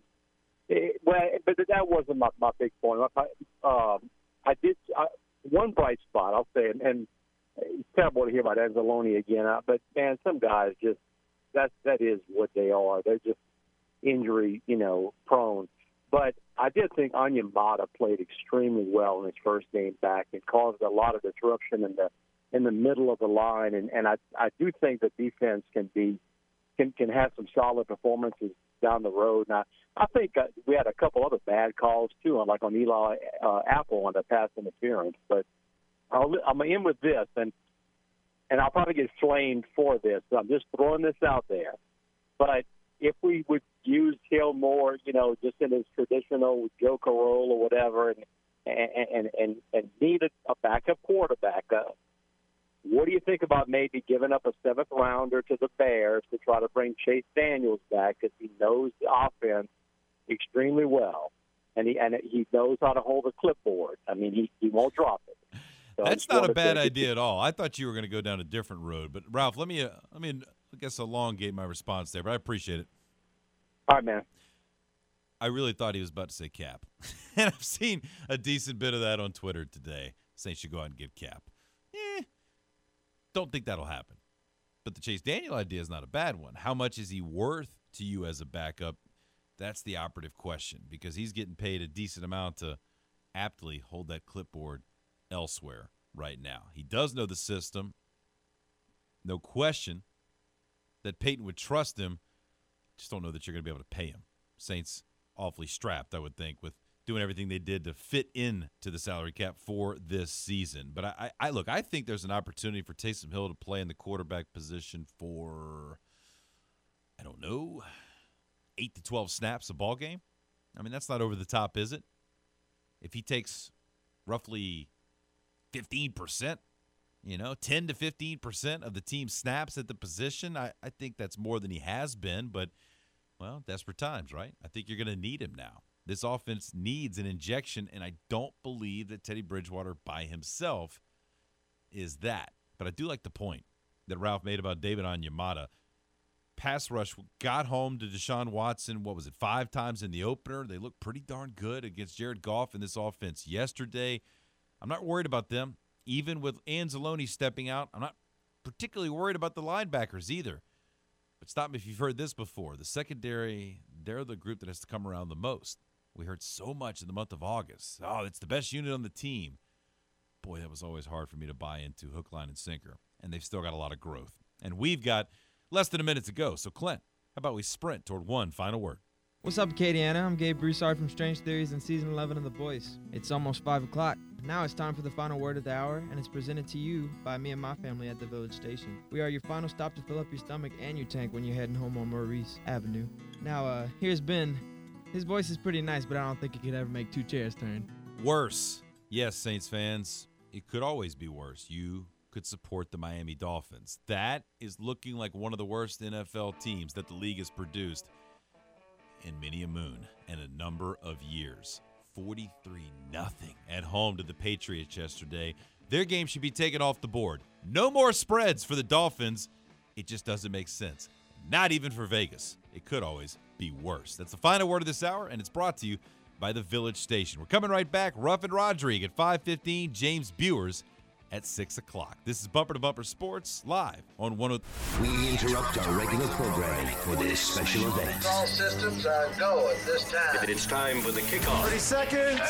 it, well, but that wasn't my, my big point. I, um, I did I, one bright spot, I'll say, and, and it's terrible to hear about Anzalone again, uh, but man, some guys just. That that is what they are. They're just injury, you know, prone. But I did think Onyemata played extremely well in his first game back and caused a lot of disruption in the in the middle of the line. And, and I I do think the defense can be can can have some solid performances down the road. And I, I think uh, we had a couple other bad calls too, on like on Eli uh, Apple on the pass interference. But I'll, I'm gonna end with this and. And I'll probably get flamed for this. So I'm just throwing this out there. But if we would use Hill more, you know, just in his traditional joker role or whatever, and and and, and need a backup quarterback, uh, what do you think about maybe giving up a seventh rounder to the Bears to try to bring Chase Daniels back because he knows the offense extremely well, and he and he knows how to hold a clipboard. I mean, he he won't drop it. So That's not a bad idea at all. I thought you were going to go down a different road. But, Ralph, let me, uh, let me, I guess, elongate my response there, but I appreciate it. All right, man. I really thought he was about to say Cap. And I've seen a decent bit of that on Twitter today. Saints should go out and get Cap. Eh, don't think that'll happen. But the Chase Daniel idea is not a bad one. How much is he worth to you as a backup? That's the operative question because he's getting paid a decent amount to aptly hold that clipboard elsewhere right now. He does know the system. No question that Peyton would trust him. Just don't know that you're going to be able to pay him. Saints awfully strapped, I would think, with doing everything they did to fit in to the salary cap for this season. But I, I look, I think there's an opportunity for Taysom Hill to play in the quarterback position for, I don't know, eight to twelve snaps a ball game. I mean, that's not over the top, is it? If he takes roughly fifteen percent, you know, ten to fifteen percent of the team's snaps at the position, I, I think that's more than he has been. But, well, desperate times, right? I think you're going to need him now. This offense needs an injection, and I don't believe that Teddy Bridgewater by himself is that. But I do like the point that Ralph made about David Onyemata. pass rush got home to Deshaun Watson, what was it, five times in the opener. They looked pretty darn good against Jared Goff in this offense yesterday. I'm not worried about them. Even with Anzalone stepping out, I'm not particularly worried about the linebackers either. But stop me if you've heard this before. The secondary, they're the group that has to come around the most. We heard so much in the month of August. Oh, it's the best unit on the team. Boy, that was always hard for me to buy into, hook, line, and sinker. And they've still got a lot of growth. And we've got less than a minute to go. So, Clint, how about we sprint toward one final word? What's up, Acadiana? I'm Gabe Broussard from Strange Theories and Season eleven of The Boys. It's almost five o'clock. Now it's time for the final word of the hour, and it's presented to you by me and my family at the Village Station. We are your final stop to fill up your stomach and your tank when you're heading home on Maurice Avenue. Now, uh, here's Ben. His voice is pretty nice, but I don't think he could ever make two chairs turn. Worse. Yes, Saints fans, it could always be worse. You could support the Miami Dolphins. That is looking like one of the worst N F L teams that the league has produced in many a moon and a number of years. forty-three nothing at home to the Patriots yesterday. Their game should be taken off the board. No more spreads for the Dolphins. It just doesn't make sense. Not even for Vegas. It could always be worse. That's the final word of this hour, and it's brought to you by the Village Station. We're coming right back. Ruff and Rodrigue at five fifteen. James Bewers at six o'clock. This is Bumper to Bumper Sports live on one oh three. We interrupt our regular programming for this special event. All systems are go at this time. It's time for the kickoff. thirty seconds.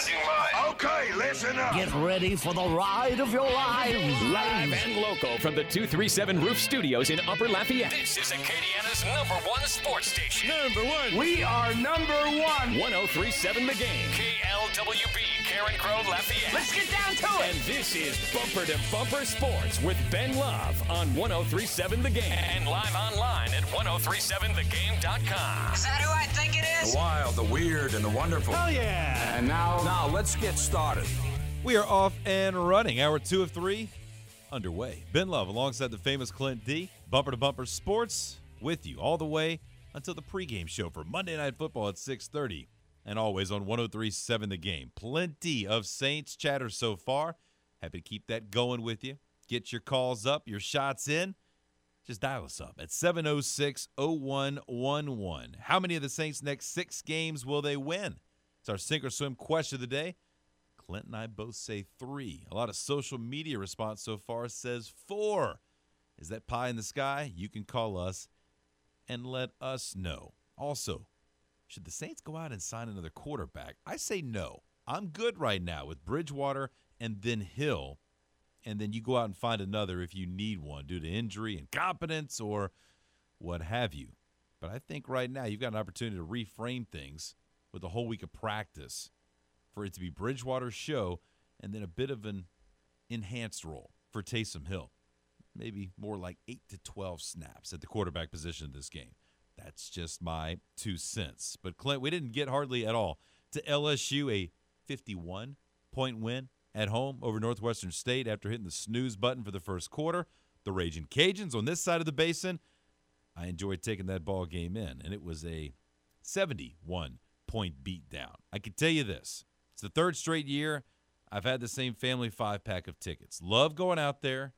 Okay, listen up. Get ready for the ride of your lives. Live and local from the two three seven Roof Studios in Upper Lafayette. This is Acadiana's number one sports station. Number one. We are number one. one oh three point seven The Game. K L W B, Karen Crow, Lafayette. Let's get down to it. And this is Bumper to Bumper Sports with Ben Love on one oh three point seven The Game. And live online at ten thirty-seven the game dot com. Is that who I think it is? The wild, the weird, and the wonderful. Oh, yeah. And now, now let's get started. We are off and running. Hour two of three underway. Ben Love alongside the famous Clint D. Bumper to Bumper Sports with you all the way until the pregame show for Monday Night Football at six thirty. And always on one oh three point seven The Game. Plenty of Saints chatter so far. Happy to keep that going with you. Get your calls up, your shots in. Just dial us up at seven oh six, oh one one one. How many of the Saints' next six games will they win? It's our sink or swim question of the day. Clint and I both say three. A lot of social media response so far says four. Is that pie in the sky? You can call us and let us know. Also, should the Saints go out and sign another quarterback? I say no. I'm good right now with Bridgewater and then Hill. And then you go out and find another if you need one due to injury, incompetence, or what have you. But I think right now you've got an opportunity to reframe things with a whole week of practice for it to be Bridgewater's show and then a bit of an enhanced role for Taysom Hill. Maybe more like eight to twelve snaps at the quarterback position of this game. That's just my two cents. But, Clint, we didn't get hardly at all to L S U, a fifty-one point win at home over Northwestern State after hitting the snooze button for the first quarter. The Raging Cajuns on this side of the basin, I enjoyed taking that ball game in, and it was a seventy-one point beatdown. I can tell you this. It's the third straight year I've had the same family five-pack of tickets. Love going out there,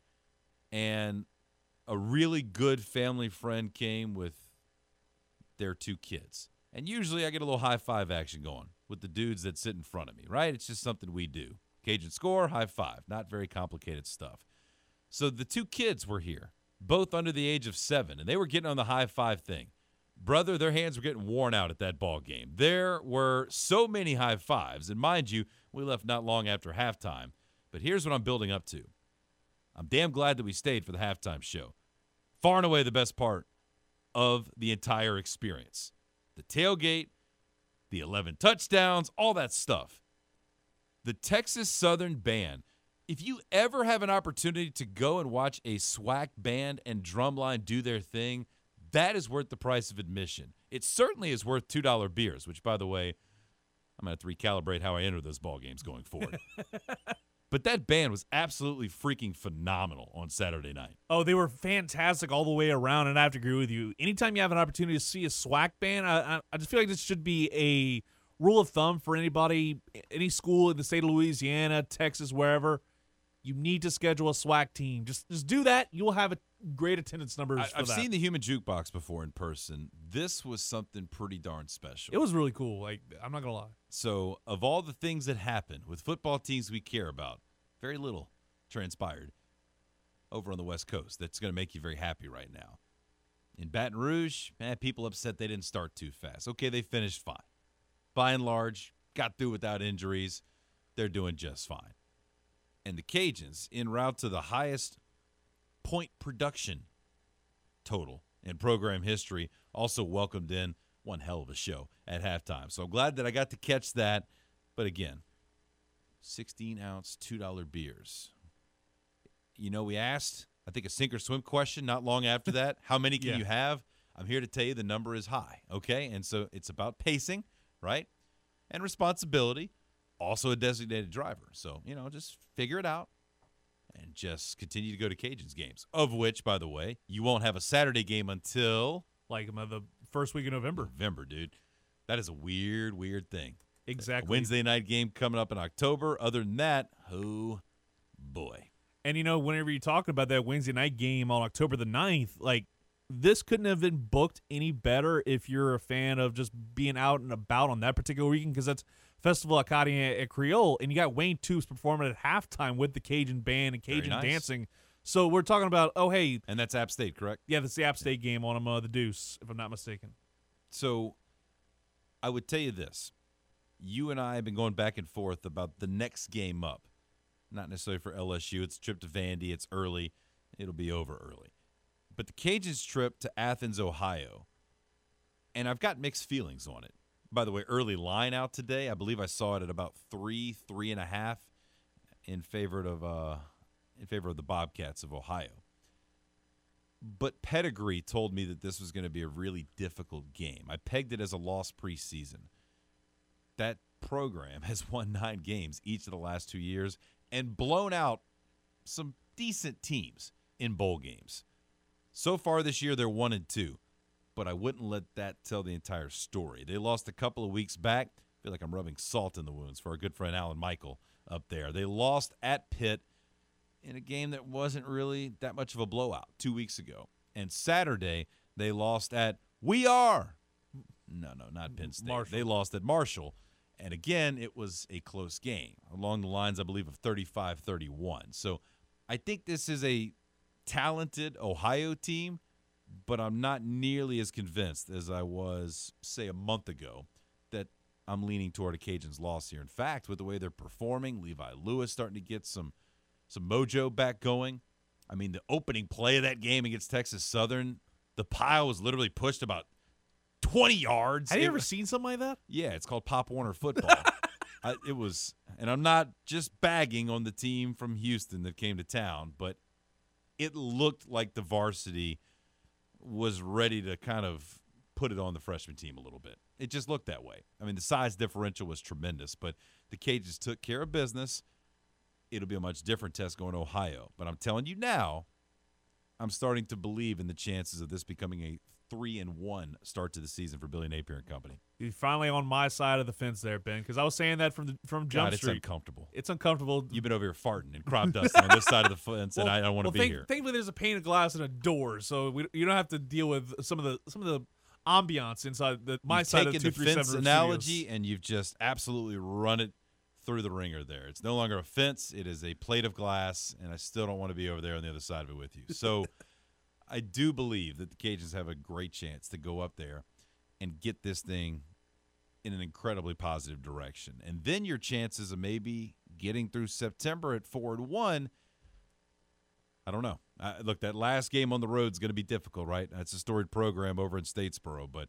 and a really good family friend came with their two kids. And usually I get a little high-five action going with the dudes that sit in front of me, right? It's just something we do. Cajun score, high five. Not very complicated stuff. So the two kids were here, both under the age of seven, and they were getting on the high five thing. Brother, their hands were getting worn out at that ball game. There were so many high fives, and mind you, we left not long after halftime. But here's what I'm building up to. I'm damn glad that we stayed for the halftime show. Far and away the best part of the entire experience. The tailgate, the eleven touchdowns, all that stuff. The Texas Southern Band. If you ever have an opportunity to go and watch a SWAC band and drumline do their thing, that is worth the price of admission. It certainly is worth two dollar beers, which, by the way, I'm going to have to recalibrate how I enter those ball games going forward. But that band was absolutely freaking phenomenal on Saturday night. Oh, they were fantastic all the way around, and I have to agree with you. Anytime you have an opportunity to see a SWAC band, I, I, I just feel like this should be a rule of thumb for anybody, any school in the state of Louisiana, Texas, wherever. You need to schedule a SWAC team. Just just do that. You'll have a great attendance numbers. I, for I've that. seen the Human Jukebox before in person. This was something pretty darn special. It was really cool. Like, I'm not gonna lie. So, of all the things that happen with football teams we care about, very little transpired over on the West Coast that's going to make you very happy right now. In Baton Rouge, eh, people upset they didn't start too fast. Okay, they finished fine. By and large, got through without injuries. They're doing just fine. And the Cajuns, en route to the highest point production total in program history, also welcomed in one hell of a show at halftime. So I'm glad that I got to catch that. But again, sixteen-ounce, two dollar beers. You know, we asked, I think, a sink or swim question not long after that. How many can Yeah. you have? I'm here to tell you the number is high, okay? And so it's about pacing, right? And responsibility. Also a designated driver. So, you know, just figure it out and just continue to go to Cajuns games, of which, by the way, you won't have a Saturday game until Like um, the first week of November. November, dude. That is a weird, weird thing. Exactly. A Wednesday night game coming up in October. Other than that, oh, boy. And, you know, whenever you talk about that Wednesday night game on October the ninth, like, this couldn't have been booked any better if you're a fan of just being out and about on that particular weekend, because that's Festival Acadien at Creole, and you got Wayne Toops performing at halftime with the Cajun band and Cajun nice. dancing. So we're talking about, oh, hey. And that's App State, correct? Yeah, that's the App State game on um, uh, the Deuce, if I'm not mistaken. So I would tell you this. You and I have been going back and forth about the next game up. Not necessarily for L S U. It's a trip to Vandy. It's early. It'll be over early. But the Cajuns' trip to Athens, Ohio, and I've got mixed feelings on it. By the way, early line out today, I believe I saw it at about three, three and a half in favor of uh, in favor of the Bobcats of Ohio. But pedigree told me that this was going to be a really difficult game. I pegged it as a loss preseason. That program has won nine games each of the last two years and blown out some decent teams in bowl games. So far this year, they're one and two, but I wouldn't let that tell the entire story. They lost a couple of weeks back. I feel like I'm rubbing salt in the wounds for our good friend Alan Michael up there. They lost at Pitt in a game that wasn't really that much of a blowout two weeks ago. And Saturday, they lost at We Are. No, no, not Penn State. Marshall. They lost at Marshall. And again, it was a close game, along the lines, I believe, of thirty-five thirty-one. So I think this is a talented Ohio team, but I'm not nearly as convinced as I was, say, a month ago that I'm leaning toward a Cajuns loss here. In fact, with the way they're performing, Levi Lewis starting to get some some mojo back going. I mean, the opening play of that game against Texas Southern, the pile was literally pushed about twenty yards. Have you It ever was- seen something like that? Yeah, it's called Pop Warner football. I, it was, and I'm not just bagging on the team from Houston that came to town, but it looked like the varsity was ready to kind of put it on the freshman team a little bit. It just looked that way. I mean, the size differential was tremendous, but the Cajuns took care of business. It'll be a much different test going to Ohio. But I'm telling you now, I'm starting to believe in the chances of this becoming a three and one start to the season for Billy Napier and company. You're finally on my side of the fence there, Ben, because I was saying that from the, from Jump God, it's Street. uncomfortable. It's uncomfortable. You've been over here farting and crop dusting on this side of the fence, Well, and I don't want to well, be thank- here. Thankfully, there's a pane of glass and a door, so we, you don't have to deal with some of the some of the ambiance inside the, my You've side of taken two the three fence seven analogy, and you've just absolutely run it through the ringer there. It's no longer a fence. It is a plate of glass, and I still don't want to be over there on the other side of it with you. So I do believe that the Cajuns have a great chance to go up there and get this thing in an incredibly positive direction. And then your chances of maybe getting through September at four and one, I don't know. Uh, look, that last game on the road is going to be difficult, right? That's a storied program over in Statesboro, but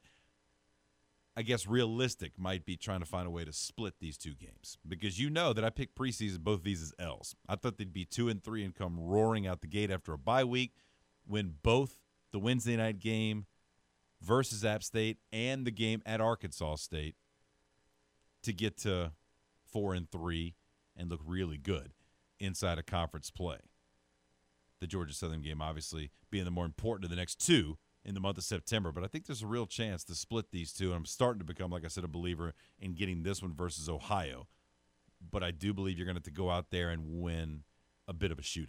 I guess realistic might be trying to find a way to split these two games, because you know that I picked preseason both of these as L's. I thought they'd be two and three and come roaring out the gate after a bye week, win both the Wednesday night game versus App State and the game at Arkansas State to get to four and three and look really good inside of conference play. The Georgia Southern game obviously being the more important of the next two in the month of September, but I think there's a real chance to split these two, and I'm starting to become, like I said, a believer in getting this one versus Ohio. But I do believe you're going to have to go out there and win a bit of a shootout.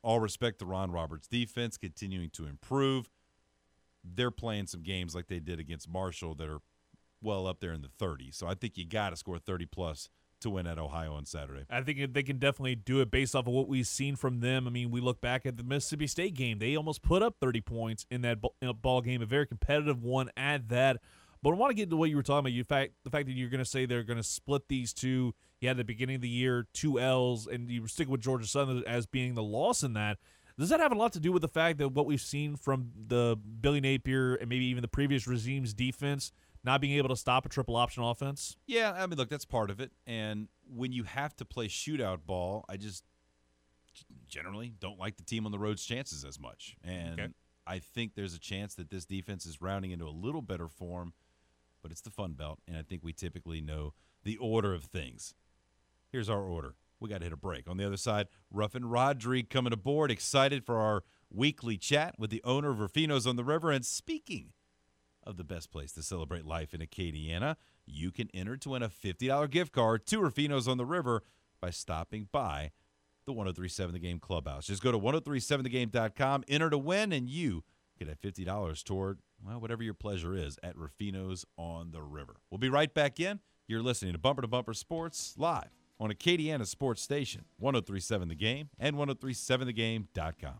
all respect to Ron Roberts' defense, continuing to improve. They're playing some games like they did against Marshall that are well up there in the thirties. So I think you got to score thirty-plus to win at Ohio on Saturday. I think they can definitely do it based off of what we've seen from them. I mean, we look back at the Mississippi State game. They almost put up thirty points in that ball game, a very competitive one at that. But I want to get to what you were talking about. You fact, the fact that you're going to say they're going to split these two. You had at the beginning of the year two L's, and you stick with Georgia Southern as being the loss in that. Does that have a lot to do with the fact that what we've seen from the Billy Napier and maybe even the previous regime's defense not being able to stop a triple option offense? Yeah, I mean, look, that's part of it. And when you have to play shootout ball, I just generally don't like the team on the road's chances as much. And okay. I think there's a chance that this defense is rounding into a little better form, but it's the Fun Belt, and I think we typically know the order of things. Here's our order. We got to hit a break. On the other side, Ruffin Rodrigue coming aboard, excited for our weekly chat with the owner of Rufino's on the River. And speaking of the best place to celebrate life in Acadiana, you can enter to win a fifty dollars gift card to Rufino's on the River by stopping by the one oh three point seven The Game Clubhouse. Just go to ten thirty-seven the game dot com, enter to win, and you get a fifty dollars toward, well, whatever your pleasure is at Rufino's on the River. We'll be right back in. You're listening to Bumper to Bumper Sports live on Acadiana Sports Station, ten thirty-seven The Game and ten thirty-seven the game dot com.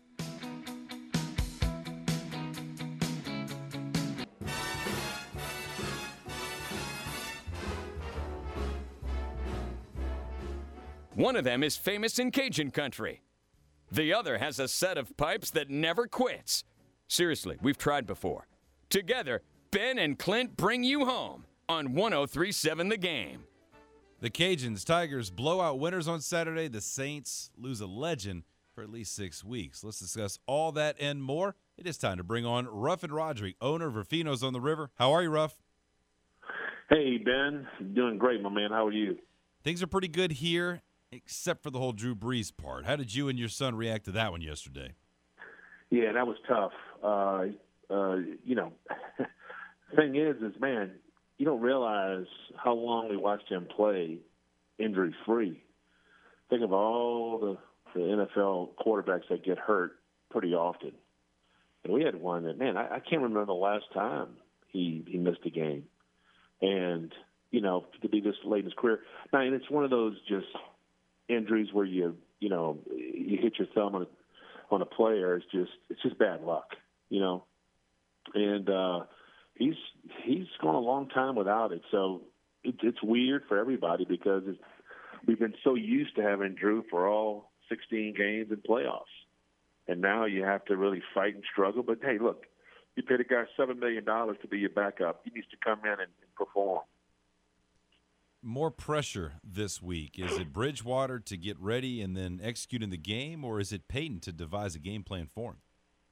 One of them is famous in Cajun country. The other has a set of pipes that never quits. Seriously, we've tried before. Together, Ben and Clint bring you home on ten thirty-seven The Game. The Cajuns, Tigers, blowout winners on Saturday. The Saints lose a legend for at least six weeks. Let's discuss all that and more. It is time to bring on Ruffin Rodrigue, owner of Rufino's on the River. How are you, Ruff? Hey, Ben. Doing great, my man. How are you? Things are pretty good here, except for the whole Drew Brees part. How did you and your son react to that one yesterday? Yeah, that was tough. Uh, uh, you know, thing is, is, man, you don't realize how long we watched him play injury-free. Think of all the, the N F L quarterbacks that get hurt pretty often. And we had one that, man, I, I can't remember the last time he, he missed a game. And, you know, to be this late in his career. Now, and it's one of those just injuries where you, you know, you hit your thumb on a, on a player. It's just, it's just bad luck, you know. And, uh, He's he's gone a long time without it, so it, it's weird for everybody because it's, we've been so used to having Drew for all sixteen games and playoffs, and now you have to really fight and struggle. But hey, look, you paid a guy seven million dollars to be your backup. He needs to come in and, and perform. More pressure this week. Is it Bridgewater to get ready and then execute in the game, or is it Peyton to devise a game plan for him?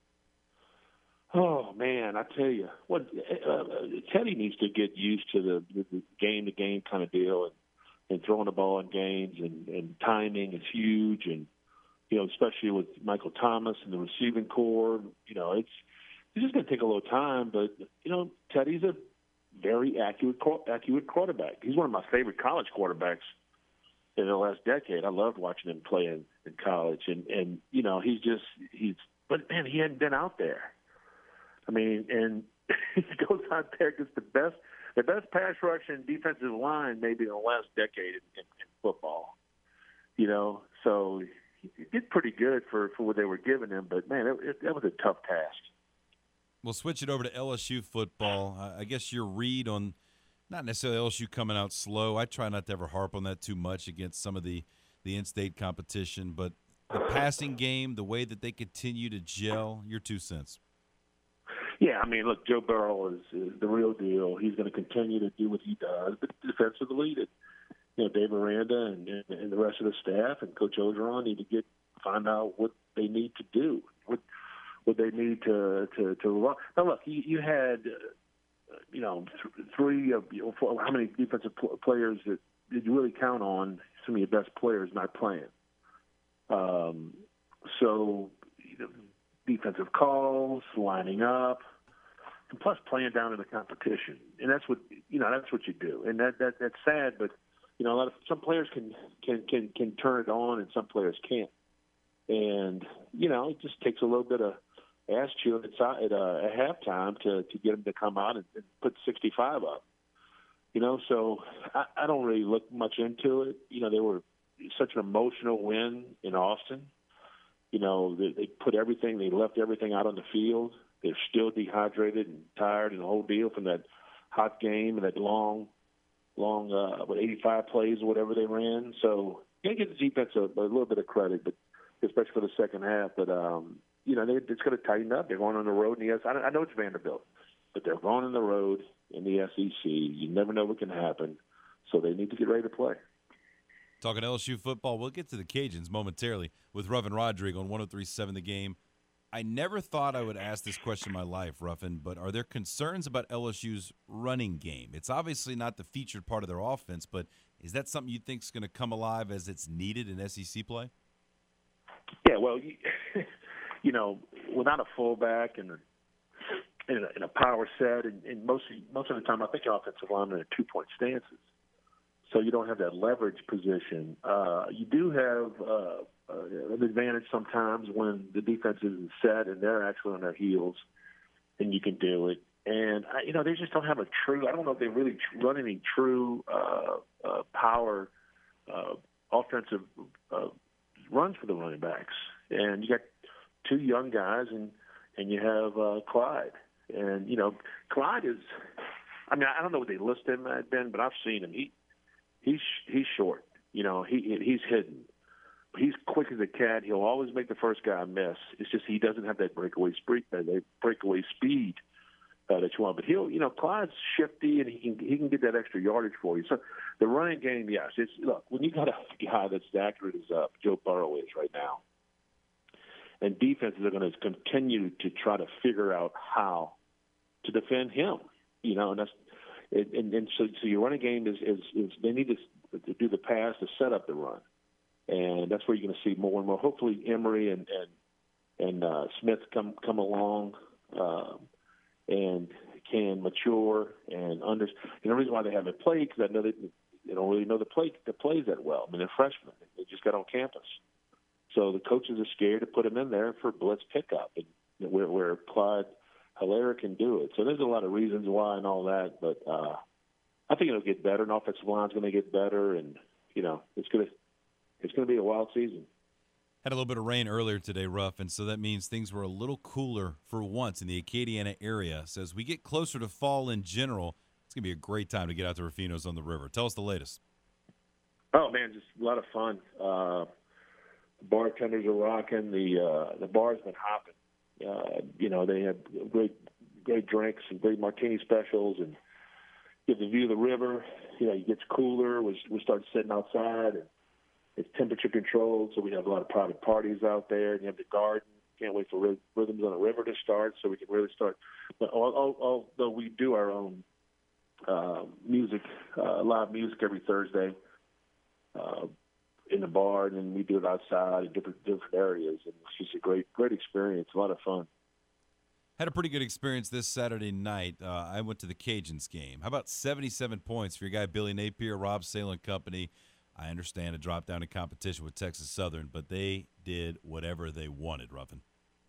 Oh, man, I tell you, what uh, Teddy needs to get used to the, the game-to-game kind of deal and, and throwing the ball in games and, and timing is huge. And, you know, especially with Michael Thomas and the receiving core, you know, it's, it's just going to take a little time. But, you know, Teddy's a very accurate, accurate quarterback. He's one of my favorite college quarterbacks in the last decade. I loved watching him play in, in college. And, and, you know, he's just – he's but, man, he hadn't been out there. I mean, and he goes out there against the best, the best pass rush and defensive line maybe in the last decade in, in, in football. You know, so he did pretty good for, for what they were giving him. But man, it, it, that was a tough task. We'll switch it over to L S U football. Uh, I guess your read on not necessarily L S U coming out slow. I try not to ever harp on that too much against some of the the in-state competition, but the passing game, the way that they continue to gel. Your two cents. Yeah, I mean, look, Joe Burrow is, is the real deal. He's going to continue to do what he does. But defensively, that you know, Dave Aranda and, and, and the rest of the staff and Coach Orgeron need to get find out what they need to do, what what they need to to to run. Now, look, you, you had uh, you know th- three of you know, four, how many defensive pl- players that did you really count on? Some of your best players not playing. Um, so. You know, defensive calls, lining up, and plus playing down in the competition. And that's what you know. That's what you do. And that, that that's sad, but you know, a lot of some players can can can can turn it on, and some players can't. And, you know, it just takes a little bit of ass chewing at, at, uh, at halftime to, to get them to come out and, and put sixty-five up. You know, so I, I don't really look much into it. You know, they were such an emotional win in Austin. You know, they, they put everything, they left everything out on the field. They're still dehydrated and tired and the whole deal from that hot game and that long, long, uh, what, eighty-five plays or whatever they ran. So you got to give the defense a, a little bit of credit, but especially for the second half. But, um, you know, they, it's going to tighten up. They're going on the road in the S E C. I, I know it's Vanderbilt, but they're going on the road in the S E C. You never know what can happen. So they need to get ready to play. Talking L S U football, we'll get to the Cajuns momentarily with Ruffin Rodrigue on one oh three point seven The Game. I never thought I would ask this question in my life, Ruffin, but are there concerns about L S U's running game? It's obviously not the featured part of their offense, but is that something you think is going to come alive as it's needed in S E C play? Yeah, well, you, you know, without a fullback and in a, in a power set, and, and most most of the time, I think your offensive linemen are two-point stances, so you don't have that leverage position. Uh, you do have uh, uh, an advantage sometimes when the defense isn't set and they're actually on their heels, and you can do it. And I, you know, they just don't have a true. I don't know if they really run any true uh, uh, power uh, offensive uh, runs for the running backs. And you got two young guys, and and you have uh, Clyde. And you know, Clyde is. I mean, I don't know what they list him at, Ben, but I've seen him. He he's he's short. You know, he he's hidden. He's quick as a cat. He'll always make the first guy miss. It's just he doesn't have that breakaway speed. That breakaway speed. Uh, that you want, but he'll, you know, Clyde's shifty and he can he can get that extra yardage for you. So the running game, yes, it's look when you got a guy that's accurate as uh, Joe Burrow is right now, and defenses are going to continue to try to figure out how to defend him. You know, and that's and, and so so your running game is is, is they need to, to do the pass to set up the run, and that's where you're going to see more and more. Hopefully, Emory and and and uh, Smith come come along. Um, and can mature and understand. And the reason why they haven't played, because I know they, they don't really know the play the plays that well. I mean, they're freshmen. They just got on campus. So the coaches are scared to put them in there for blitz pickup, and where, where Clyde Hilaire can do it. So there's a lot of reasons why and all that, but uh, I think it'll get better. An offensive line's going to get better, and, you know, it's going to it's going to be a wild season. Had a little bit of rain earlier today, Ruff, and so that means things were a little cooler for once in the Acadiana area. So as we get closer to fall in general, it's going to be a great time to get out to Ruffino's on the river. Tell us the latest. Oh, man, just a lot of fun. Uh, the bartenders are rocking. The uh, the bar's been hopping. Uh, you know, they have great great drinks and great martini specials, and you have the view of the river. You know, it gets cooler. We, we start sitting outside, and it's temperature controlled, so we have a lot of private parties out there. And you have the garden. Can't wait for Rhythms on the River to start, so we can really start. But although we do our own uh, music, uh, live music every Thursday uh, in the bar, and then we do it outside in different different areas. And it's just a great great experience, a lot of fun. Had a pretty good experience this Saturday night. Uh, I went to the Cajuns game. How about seventy-seven points for your guy Billy Napier, Rob Sale and company? I understand a drop down in competition with Texas Southern, but they did whatever they wanted, Ruffin.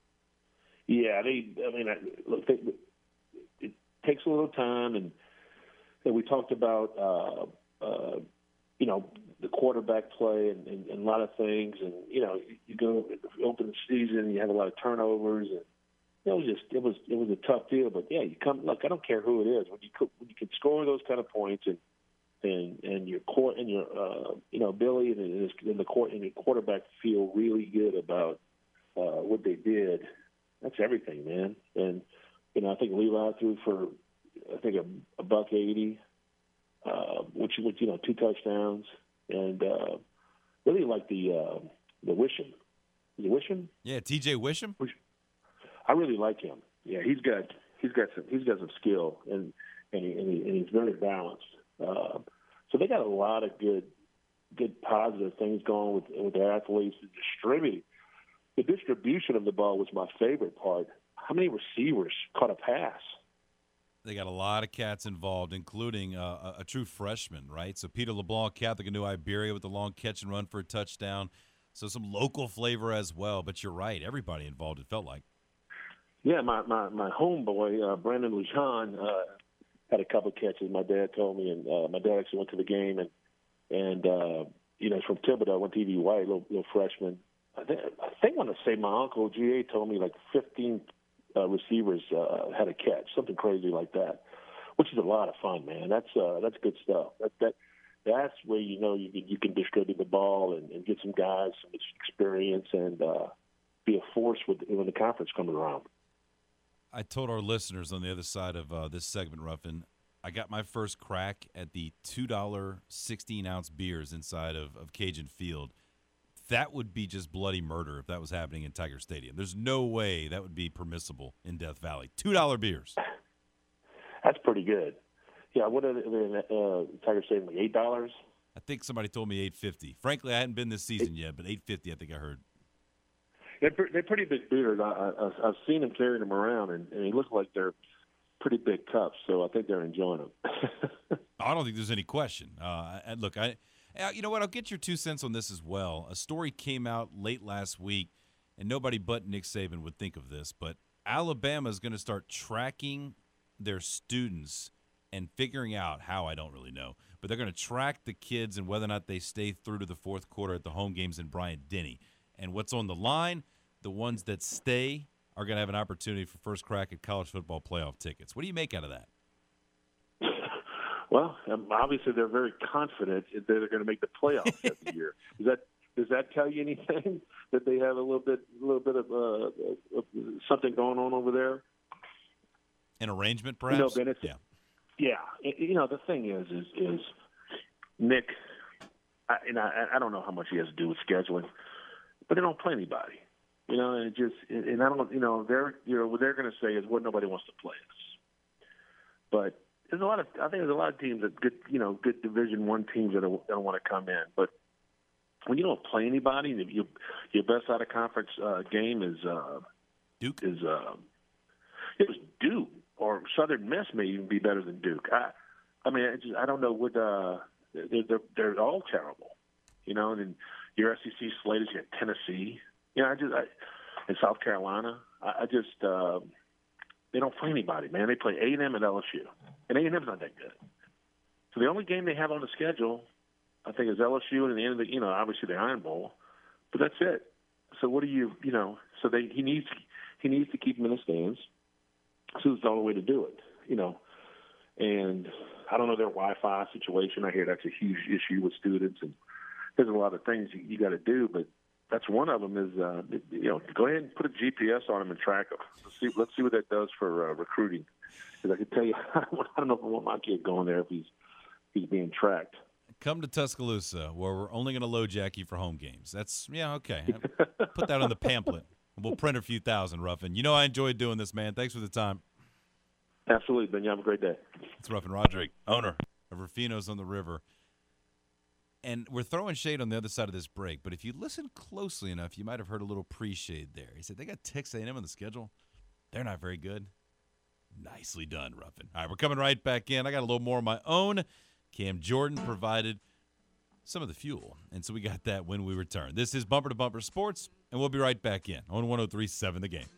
Yeah, they. I mean, look, they, it takes a little time, and, and we talked about, uh, uh, you know, the quarterback play and, and, and a lot of things, and you know, you go open the season, you have a lot of turnovers, and it was just it was it was a tough deal. But yeah, you come look. I don't care who it is when you when you can score those kind of points and. And and your court and your uh, you know Billy and his, and the court and your quarterback feel really good about uh, what they did. That's everything, man. And you know I think Levi threw for I think a, a buck eighty, uh, which which you know two touchdowns, and uh, really like the uh, the Wisham. Is it Wisham? Yeah, T J Wisham. I really like him. Yeah, he's got he's got some he's got some skill and and, he, and, he, and he's very balanced. Uh, so they got a lot of good, good positive things going with with their athletes. The distribute, the distribution of the ball was my favorite part. How many receivers caught a pass? They got a lot of cats involved, including uh, a, a true freshman, right? So Peter LeBlanc, Catholic of New Iberia, with the long catch and run for a touchdown. So some local flavor as well. But you're right. Everybody involved, it felt like. Yeah, my, my, my homeboy, uh, Brandon Lujan, uh, had a couple of catches, my dad told me. And uh, my dad actually went to the game. And, and uh, you know, he's from Thibodeau, went to E B White, little, little freshman. I think, I think I want to say my uncle, G A, told me like fifteen uh, receivers uh, had a catch, something crazy like that, which is a lot of fun, man. That's uh, that's good stuff. That, that That's where you know you can, you can distribute the ball and, and get some guys some experience and uh, be a force with, when the conference comes around. I told our listeners on the other side of uh, this segment, Ruffin, I got my first crack at the two dollar sixteen-ounce beers inside of, of Cajun Field. That would be just bloody murder if that was happening in Tiger Stadium. There's no way that would be permissible in Death Valley. two dollar beers. That's pretty good. Yeah, what are they in uh, Tiger Stadium, like eight dollars? I think somebody told me eight fifty. Frankly, I hadn't been this season yet, but eight fifty I think I heard. They're, they're pretty big beers. I, I, I've seen them carrying them around, and, and they look like they're pretty big cups, so I think they're enjoying them. I don't think there's any question. Uh, and look, I, you know what? I'll get your two cents on this as well. A story came out late last week, and nobody but Nick Saban would think of this, but Alabama is going to start tracking their students and figuring out how, I don't really know, but they're going to track the kids and whether or not they stay through to the fourth quarter at the home games in Bryant-Denny. And what's on the line? The ones that stay are going to have an opportunity for first crack at college football playoff tickets. What do you make out of that? Well, um, obviously they're very confident that they're going to make the playoffs every year. Does that does that tell you anything? That they have a little bit, a little bit of uh, uh, something going on over there? An arrangement, perhaps. You know, Ben, it's, yeah. Yeah. You know, the thing is, is, is Nick. I, and I, I don't know how much he has to do with scheduling, but they don't play anybody. You know, and it just, and I don't, you know, they're, you know, what they're going to say is, well, nobody wants to play us. But there's a lot of, I think there's a lot of teams that good, you know, good Division One teams that don't, don't want to come in. But when you don't play anybody, you, your best out of conference uh, game is uh, Duke. Is uh, it was Duke or Southern Miss may even be better than Duke. I, I mean, I, just, I don't know what uh, they're, they're they're all terrible. You know, and then your S E C slate is you got Tennessee. You know, I just I, in South Carolina, I, I just uh, they don't play anybody, man. They play A and M and L S U, and A and M's not that good. So the only game they have on the schedule, I think, is L S U, and at the end of the, you know, obviously the Iron Bowl, but that's it. So what do you, you know? So they he needs he needs to keep them in the stands. So it's the only way to do it, you know. And I don't know their Wi-Fi situation. I hear that's a huge issue with students, and there's a lot of things you, you got to do, but that's one of them is, uh, you know, go ahead and put a G P S on them and track them. Let's see, let's see what that does for uh, recruiting. Because I can tell you, I don't know if I want my kid going there if he's he's being tracked. Come to Tuscaloosa, where we're only going to load Jack you for home games. That's, yeah, okay. Put that on the pamphlet. We'll print a few thousand, Ruffin. You know I enjoyed doing this, man. Thanks for the time. Absolutely, Ben. You have a great day. It's Ruffin Roderick, owner of Rufino's on the River. And we're throwing shade on the other side of this break, but if you listen closely enough, you might have heard a little pre-shade there. He said, they got Texas A and M on the schedule. They're not very good. Nicely done, Ruffin. All right, we're coming right back in. I got a little more of my own. Cam Jordan provided some of the fuel, and so we got that when we return. This is Bumper to Bumper Sports, and we'll be right back in on one oh three point seven The Game.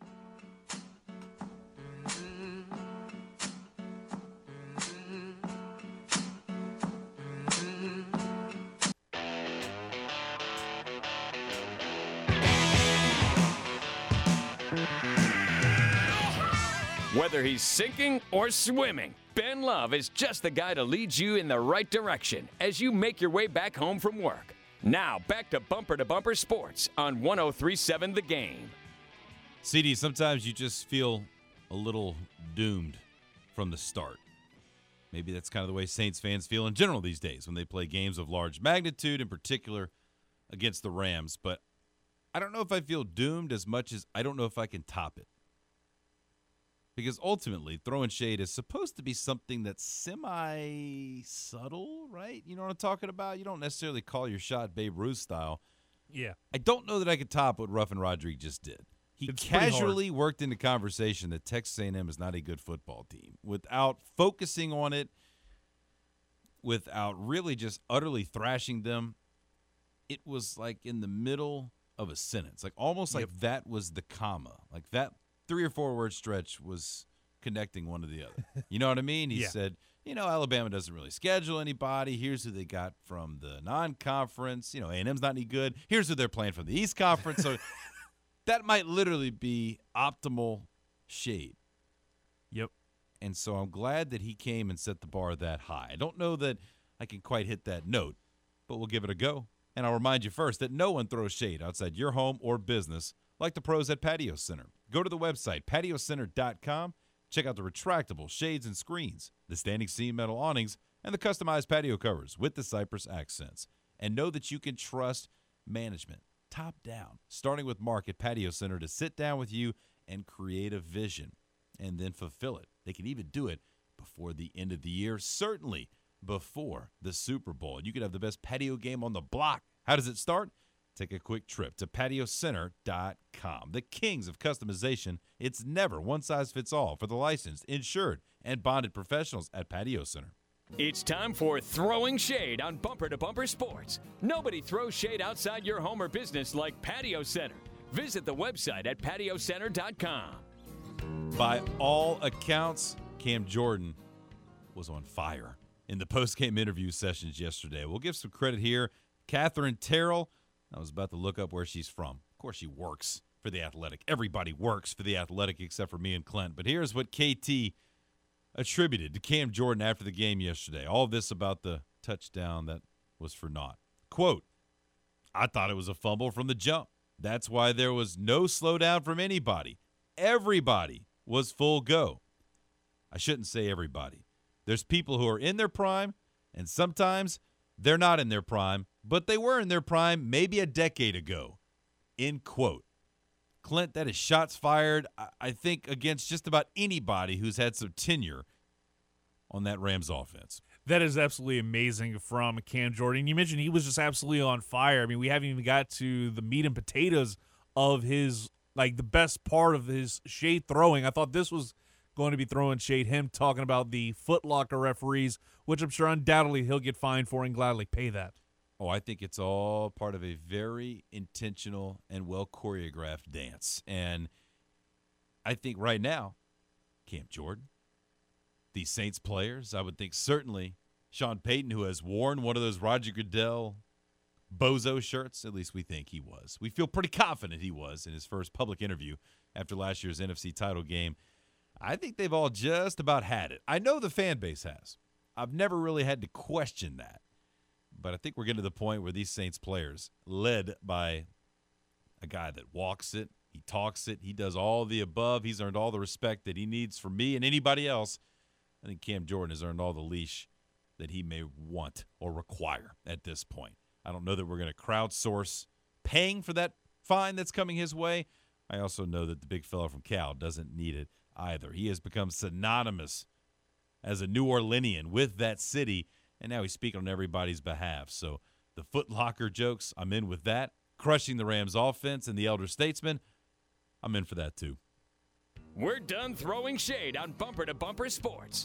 Whether he's sinking or swimming, Ben Love is just the guy to lead you in the right direction as you make your way back home from work. Now, back to Bumper to Bumper Sports on one oh three point seven The Game. C D, sometimes you just feel a little doomed from the start. Maybe that's kind of the way Saints fans feel in general these days when they play games of large magnitude, in particular against the Rams. But I don't know if I feel doomed as much as I don't know if I can top it. Because ultimately, throwing shade is supposed to be something that's semi-subtle, right? You know what I'm talking about? You don't necessarily call your shot Babe Ruth style. Yeah. I don't know that I could top what Ruffin Rodrigue just did. He It's casually worked into conversation that Texas A and M is not a good football team without focusing on it, without really just utterly thrashing them. it was like in the middle of a sentence, like almost like Yep. that was the comma. Like that three or four word stretch was connecting one to the other. You know what I mean? He Yeah. said, you know, Alabama doesn't really schedule anybody. Here's who they got from the non-conference. You know, A and M's not any good. Here's who they're playing from the East Conference. So that might literally be optimal shade. Yep. And so I'm glad that he came and set the bar that high. I don't know that I can quite hit that note, but we'll give it a go. And I'll remind you first that no one throws shade outside your home or business like the pros at Patio Center. Go to the website, patio center dot com. Check out the retractable shades and screens, the standing seam metal awnings, and the customized patio covers with the cypress accents. And know that you can trust management, top down, starting with Mark at Patio Center, to sit down with you and create a vision and then fulfill it. They can even do it before the end of the year, certainly before the Super Bowl. You could have the best patio game on the block. How does it start? Take a quick trip to patio center dot com. The kings of customization. It's never one size fits all for the licensed, insured, and bonded professionals at Patio Center. It's time for Throwing Shade on Bumper to Bumper Sports. Nobody throws shade outside your home or business like Patio Center. Visit the website at patio center dot com. By all accounts, Cam Jordan was on fire in the post-game interview sessions yesterday. We'll give some credit here. Catherine Terrell, I was about to look up where she's from. Of course, she works for The Athletic. Everybody works for The Athletic except for me and Clint. But here's what K T attributed to Cam Jordan after the game yesterday. All this about the touchdown that was for naught. Quote, I thought it was a fumble from the jump. That's why there was no slowdown from anybody. Everybody was full go. I shouldn't say everybody. There's people who are in their prime, and sometimes they're not in their prime, but they were in their prime maybe a decade ago. End quote. Clint, that is shots fired, I think, against just about anybody who's had some tenure on that Rams offense. That is absolutely amazing from Cam Jordan. You mentioned he was just absolutely on fire. I mean, we haven't even got to the meat and potatoes of his, like, the best part of his shade throwing. I thought this was going to be throwing shade, him talking about the Foot Locker referees, which I'm sure undoubtedly he'll get fined for and gladly pay that. Oh, I think it's all part of a very intentional and well-choreographed dance. And I think right now, Cam Jordan, these Saints players, I would think certainly Sean Payton, who has worn one of those Roger Goodell bozo shirts, at least we think he was. We feel pretty confident he was in his first public interview after last year's N F C title game. I think they've all just about had it. I know the fan base has. I've never really had to question that. But I think we're getting to the point where these Saints players, led by a guy that walks it, he talks it, he does all the above, he's earned all the respect that he needs from me and anybody else. I think Cam Jordan has earned all the leash that he may want or require at this point. I don't know that we're going to crowdsource paying for that fine that's coming his way. I also know that the big fella from Cal doesn't need it either. He has become synonymous as a New Orleanian with that city, and now he's speaking on everybody's behalf. So the Foot Locker jokes, I'm in with that. Crushing the Rams offense and the elder statesman, I'm in for that too. We're done throwing shade on Bumper to Bumper Sports.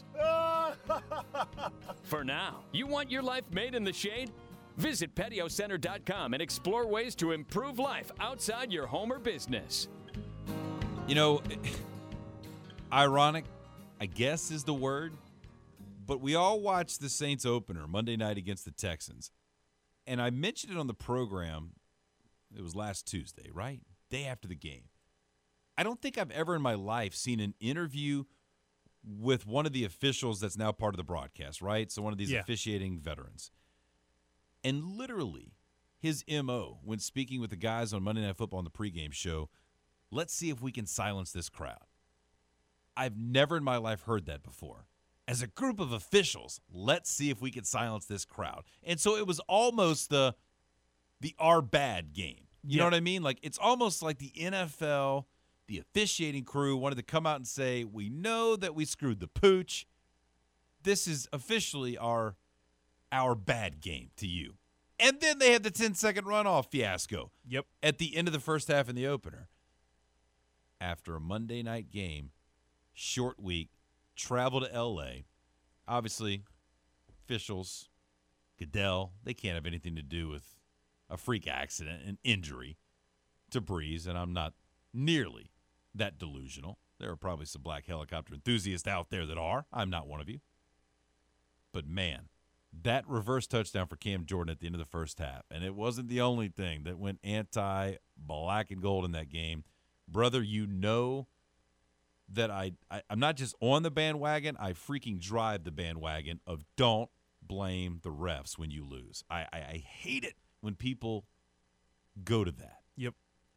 For now, you want your life made in the shade? Visit patio center dot com and explore ways to improve life outside your home or business. You know, ironic, I guess is the word, but we all watched the Saints opener Monday night against the Texans. And I mentioned it on the program, it was last Tuesday, right? Day after the game. I don't think I've ever in my life seen an interview with one of the officials that's now part of the broadcast, right? So one of these Yeah. officiating veterans. And literally, his M O when speaking with the guys on Monday Night Football on the pregame show, let's see if we can silence this crowd. I've never in my life heard that before. As a group of officials, let's see if we can silence this crowd. And so it was almost the the our bad game. You Yeah. know what I mean? Like, it's almost like the N F L, the officiating crew wanted to come out and say, we know that we screwed the pooch. This is officially our our bad game to you. And then they had the ten-second runoff fiasco. Yep. At the end of the first half in the opener. After a Monday night game, short week, travel to L A. Obviously, officials, Goodell, they can't have anything to do with a freak accident, an injury to Brees, and I'm not nearly that delusional. There are probably some black helicopter enthusiasts out there that are. I'm not one of you. But, man, that reverse touchdown for Cam Jordan at the end of the first half, and it wasn't the only thing that went anti-black and gold in that game. Brother, you know that I, I, I'm not just on the bandwagon, I freaking drive the bandwagon of don't blame the refs when you lose. I, I, I hate it when people go to that. Yep.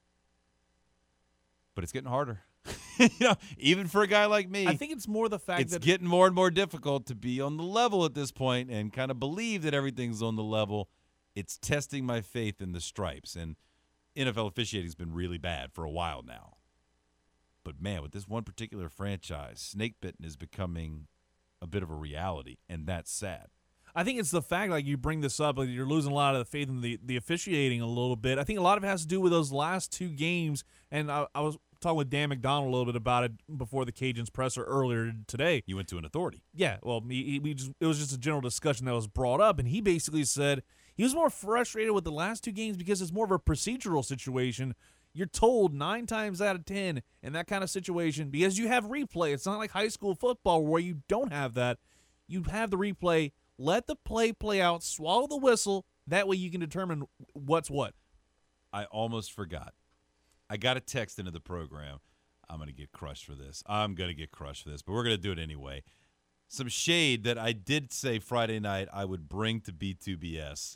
But it's getting harder. you know, even for a guy like me. I think it's more the fact it's that it's getting more and more difficult to be on the level at this point and kind of believe that everything's on the level. It's testing my faith in the stripes. And N F L officiating has been really bad for a while now. But, man, with this one particular franchise, snake-bitten is becoming a bit of a reality, and that's sad. I think it's the fact, like you bring this up, like you're losing a lot of the faith in the, the officiating a little bit. I think a lot of it has to do with those last two games, and I, I was talking with Dan McDonald a little bit about it before the Cajuns presser earlier today. You went to an authority. Yeah, well, he, he, we just, it was just a general discussion that was brought up, and he basically said he was more frustrated with the last two games because it's more of a procedural situation. You're told nine times out of ten in that kind of situation, because you have replay. It's not like high school football where you don't have that. You have the replay. Let the play play out. Swallow the whistle. That way you can determine what's what. I almost forgot. I got a text into the program. I'm going to get crushed for this. I'm going to get crushed for this, but we're going to do it anyway. Some shade that I did say Friday night I would bring to B two B S.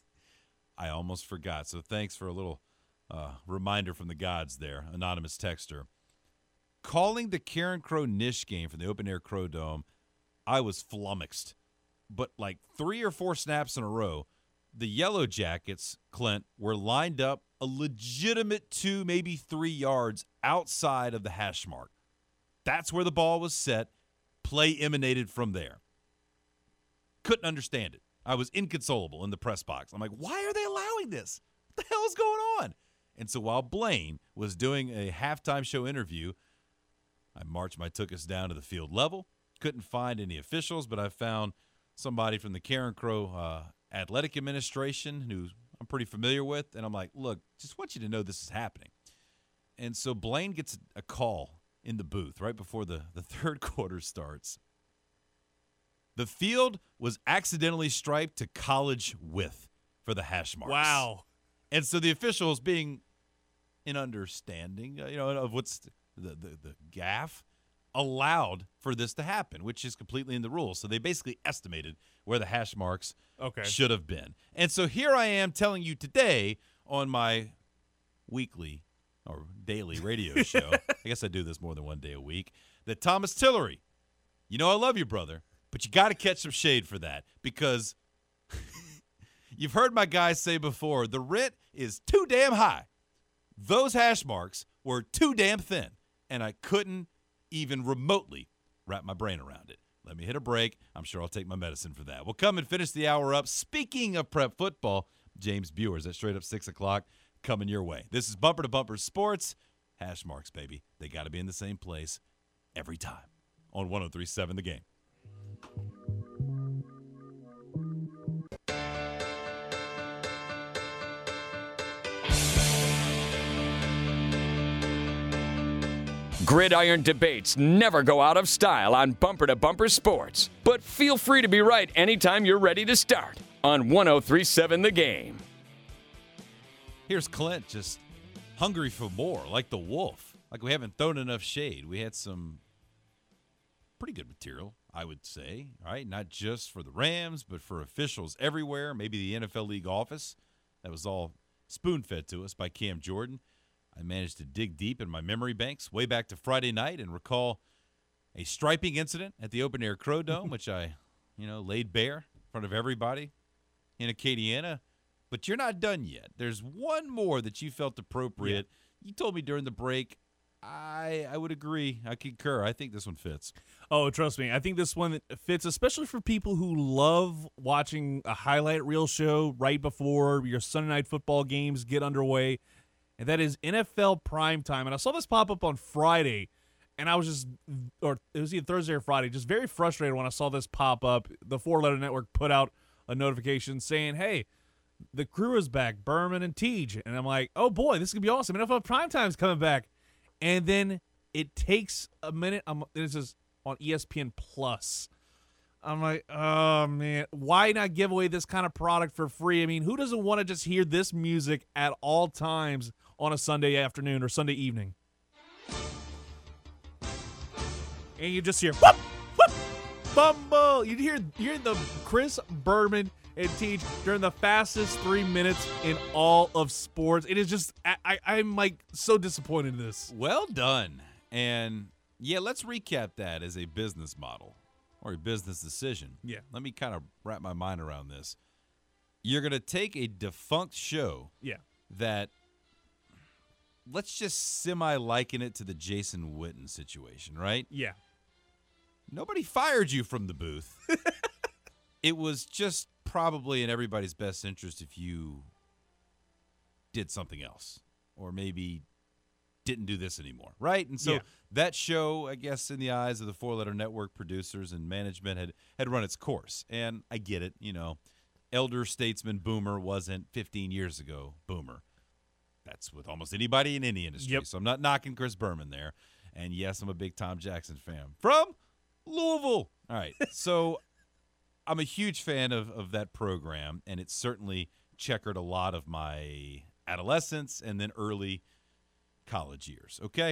I almost forgot, so thanks for a little uh, reminder from the gods there, anonymous texter. Calling the Karen Crow Nish game for the Open Air Crow Dome, I was flummoxed. But like three or four snaps in a row, the Yellow Jackets, Clint, were lined up a legitimate two, maybe three yards outside of the hash mark. That's where the ball was set. Play emanated from there. Couldn't understand it. I was inconsolable in the press box. I'm like, why are they allowing this? What the hell is going on? And so while Blaine was doing a halftime show interview, I marched my took us down to the field level. Couldn't find any officials, but I found somebody from the Karen Crow uh, Athletic Administration who I'm pretty familiar with, and I'm like, look, just want you to know this is happening. And so Blaine gets a call in the booth right before the, the third quarter starts. The field was accidentally striped to college width for the hash marks. Wow. And so the officials, being in understanding, uh, you know, of what's the, the, the gaff, allowed for this to happen, which is completely in the rules. So they basically estimated where the hash marks okay. should have been. And so here I am telling you today on my weekly or daily radio show, I guess I do this more than one day a week, that Thomas Tillery, you know I love you, brother, but you got to catch some shade for that because you've heard my guys say before, the rent is too damn high. Those hash marks were too damn thin, and I couldn't even remotely wrap my brain around it. Let me hit a break. I'm sure I'll take my medicine for that. We'll come and finish the hour up. Speaking of prep football, James Bewers at straight up six o'clock coming your way. This is Bumper to Bumper Sports. Hash marks, baby. They got to be in the same place every time on one oh three point seven The Game. Gridiron debates never go out of style on Bumper to Bumper Sports. But feel free to be right anytime you're ready to start on one oh three point seven The Game. Here's Clint just hungry for more, like the wolf. Like we haven't thrown enough shade. We had some pretty good material, I would say, all right? Not just for the Rams, but for officials everywhere, maybe the N F L League office. That was all spoon-fed to us by Cam Jordan. I managed to dig deep in my memory banks way back to Friday night and recall a striping incident at the Open Air Crow Dome, which I, you know, laid bare in front of everybody in Acadiana. But you're not done yet. There's one more that you felt appropriate. Yeah. You told me during the break. I I would agree. I concur. I think this one fits. Oh, trust me. I think this one fits, especially for people who love watching a highlight reel show right before your Sunday night football games get underway. And that is N F L Primetime. And I saw this pop up on Friday, and I was just, or it was either Thursday or Friday, just very frustrated when I saw this pop up. The Four Letter Network put out a notification saying, hey, the crew is back, Berman and Teej. And I'm like, oh, boy, this is going to be awesome. N F L Primetime's coming back. And then it takes a minute. Um, this is on E S P N Plus. I'm like, oh, man, why not give away this kind of product for free? I mean, who doesn't want to just hear this music at all times on a Sunday afternoon or Sunday evening? And you just hear, whoop, whoop, bumble. You hear, you hear the Chris Berman and Teej during the fastest three minutes in all of sports. It is just, I, I, I'm like so disappointed in this. Well done. And yeah, let's recap that as a business model or a business decision. Yeah. Let me kind of wrap my mind around this. You're going to take a defunct show yeah. that, let's just semi-liken it to the Jason Witten situation, right? Yeah. Nobody fired you from the booth. It was just probably in everybody's best interest if you did something else or maybe didn't do this anymore, right? And so yeah. that show, I guess, in the eyes of the four-letter network producers and management had, had run its course. And I get it, you know, elder statesman Boomer wasn't fifteen years ago Boomer. That's with almost anybody in any industry. Yep. So I'm not knocking Chris Berman there. And yes, I'm a big Tom Jackson fan from Louisville. All right. So I'm a huge fan of, of that program, and it certainly checkered a lot of my adolescence and then early college years. Okay?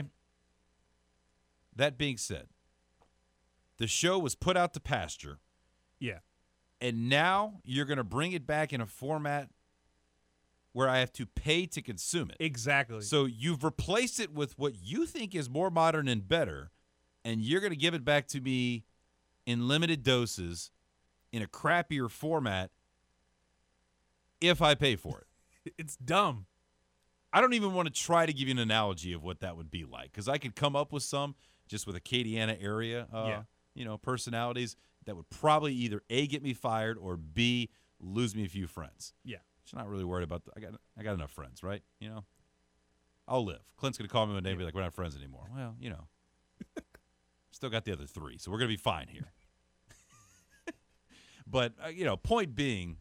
That being said, the show was put out to pasture. Yeah. And now you're going to bring it back in a format where I have to pay to consume it. Exactly. So you've replaced it with what you think is more modern and better, and you're going to give it back to me in limited doses in a crappier format if I pay for it. It's dumb. I don't even want to try to give you an analogy of what that would be like, because I could come up with some just with Acadiana area uh, yeah. you know, personalities that would probably either A, get me fired, or B, lose me a few friends. Yeah. I'm not really worried about that. I got I got enough friends, right? You know, I'll live. Clint's going to call me one day and be like, we're not friends anymore. Well, you know, still got the other three, so we're going to be fine here. But, uh, you know, point being,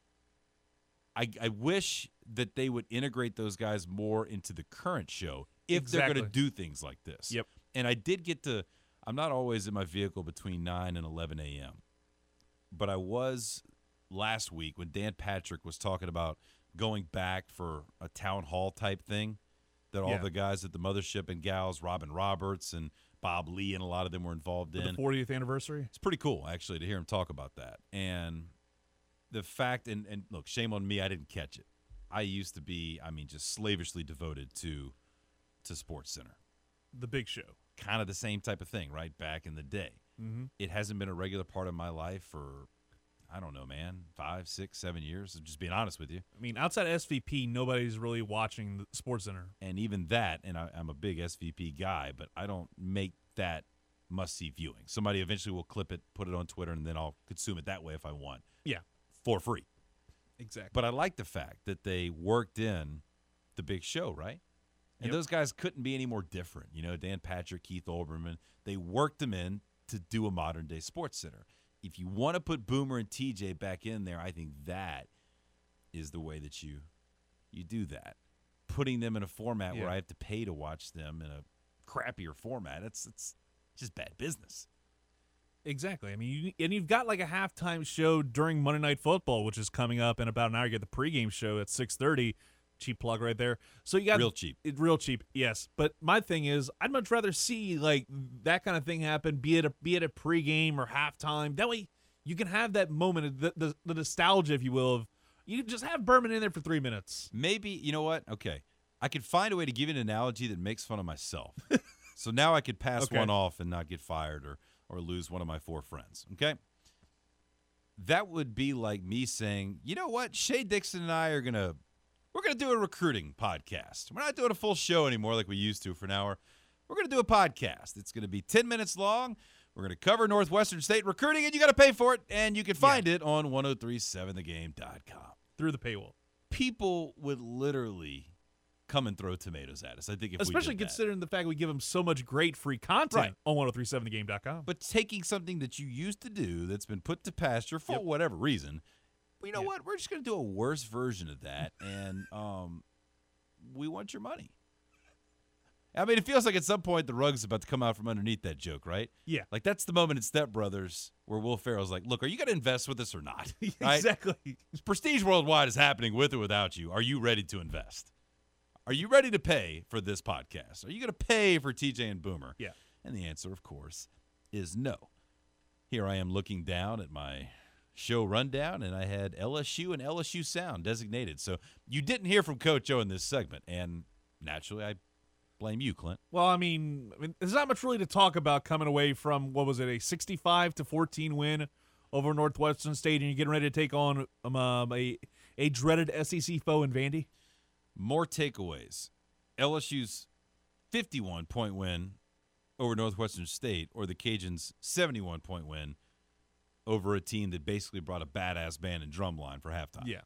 I, I wish that they would integrate those guys more into the current show if exactly. they're going to do things like this. Yep. And I did get to – I'm not always in my vehicle between nine and eleven a.m., but I was – last week when Dan Patrick was talking about going back for a town hall type thing that all yeah. the guys at the mothership and gals, Robin Roberts and Bob Lee and a lot of them were involved for in. The fortieth anniversary? It's pretty cool, actually, to hear him talk about that. And the fact, and, and look, shame on me, I didn't catch it. I used to be, I mean, just slavishly devoted to to SportsCenter. The big show. Kind of the same type of thing, right, back in the day. Mm-hmm. It hasn't been a regular part of my life for I don't know, man, five, six, seven years. I'm just being honest with you. I mean, outside of S V P, nobody's really watching the SportsCenter. And even that, and I, I'm a big S V P guy, but I don't make that must-see viewing. Somebody eventually will clip it, put it on Twitter, and then I'll consume it that way if I want. Yeah. For free. Exactly. But I like the fact that they worked in the big show, right? And yep. those guys couldn't be any more different. You know, Dan Patrick, Keith Olbermann, they worked them in to do a modern-day SportsCenter. If you want to put Boomer and T J back in there, I think that is the way that you you do that. Putting them in a format yeah. where I have to pay to watch them in a crappier format, it's it's just bad business. Exactly. I mean, you, and you've got like a halftime show during Monday Night Football, which is coming up in about an hour. You get the pregame show at six thirty. Cheap plug right there. So you got real cheap. It, real cheap, yes. But my thing is, I'd much rather see like that kind of thing happen, be it a be it a pregame or halftime. That way, you can have that moment, the, the the nostalgia, if you will, of you can just have Berman in there for three minutes. Maybe you know what? Okay, I could find a way to give you an analogy that makes fun of myself. So now I could pass okay. one off and not get fired or or lose one of my four friends. Okay. That would be like me saying, you know what, Shea Dixon and I are gonna. We're going to do a recruiting podcast. We're not doing a full show anymore like we used to for an hour. We're going to do a podcast. It's going to be ten minutes long. We're going to cover Northwestern State recruiting, and you got to pay for it. And you can find yeah. it on ten thirty-seven the game dot com. Through the paywall. People would literally come and throw tomatoes at us, I think, if Especially we did considering that. the fact we give them so much great free content right. on ten thirty-seven the game dot com. But taking something that you used to do that's been put to pasture for yep. whatever reason you know yeah. what? We're just going to do a worse version of that, and um, we want your money. I mean, it feels like at some point the rug's about to come out from underneath that joke, right? Yeah. Like, that's the moment in Step Brothers where Will Ferrell's like, look, are you going to invest with us or not? Right? Exactly. Prestige Worldwide is happening with or without you. Are you ready to invest? Are you ready to pay for this podcast? Are you going to pay for T J and Boomer? Yeah. And the answer, of course, is no. Here I am looking down at my show rundown, and I had L S U and L S U Sound designated. So you didn't hear from Coach O in this segment, and naturally I blame you, Clint. Well, I mean, I mean, there's not much really to talk about coming away from, what was it, a sixty-five to fourteen win over Northwestern State, and you're getting ready to take on um, um, a, a dreaded S E C foe in Vandy? More takeaways. L S U's fifty-one point win over Northwestern State, or the Cajuns' seventy-one point win over a team that basically brought a badass band and drumline for halftime. Yeah.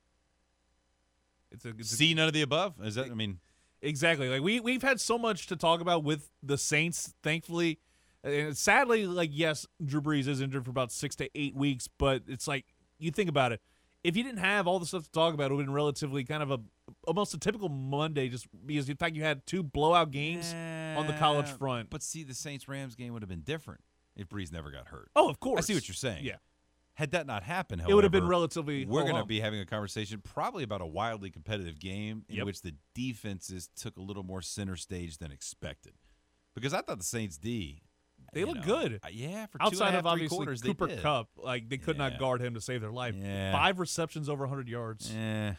It's a, it's See a, none of the above? Is that, I mean... Exactly. Like we we've had so much to talk about with the Saints, thankfully. And sadly, like yes, Drew Brees is injured for about six to eight weeks, but it's like you think about it. If you didn't have all the stuff to talk about, it would have been relatively kind of a almost a typical Monday, just because in fact you had two blowout games yeah, on the college front. But see, the Saints Rams game would have been different if Brees never got hurt. Oh, of course. I see what you're saying. Yeah. Had that not happened, however, it would have been relatively. We're going to be having a conversation probably about a wildly competitive game in yep. which the defenses took a little more center stage than expected. Because I thought the Saints D, they look know, good. Uh, yeah, for outside two and a half, of obviously quarters, Cooper they did. Kupp, like they could yeah. not guard him to save their life. Yeah. Five receptions over one hundred yards. Yeah,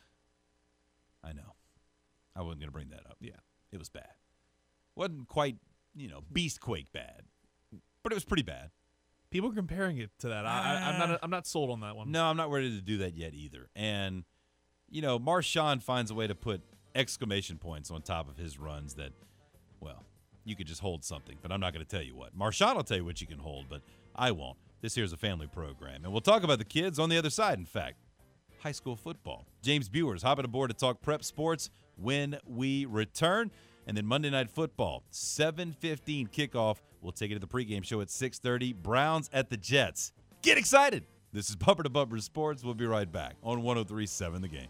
I know. I wasn't going to bring that up. Yeah, it was bad. Wasn't quite, you know, Beastquake bad, but it was pretty bad. People are comparing it to that. I, I, I'm not. I'm not sold on that one. No, I'm not ready to do that yet either. And you know, Marshawn finds a way to put exclamation points on top of his runs that, well, you could just hold something. But I'm not going to tell you what. Marshawn will tell you what you can hold, but I won't. This here's a family program, and we'll talk about the kids on the other side. In fact, high school football. James Bewers hopping aboard to talk prep sports when we return. And then Monday Night Football, seven fifteen kickoff. We'll take it to the pregame show at six thirty. Browns at the Jets. Get excited. This is Bumper to Bumper Sports. We'll be right back on one oh three point seven The Game.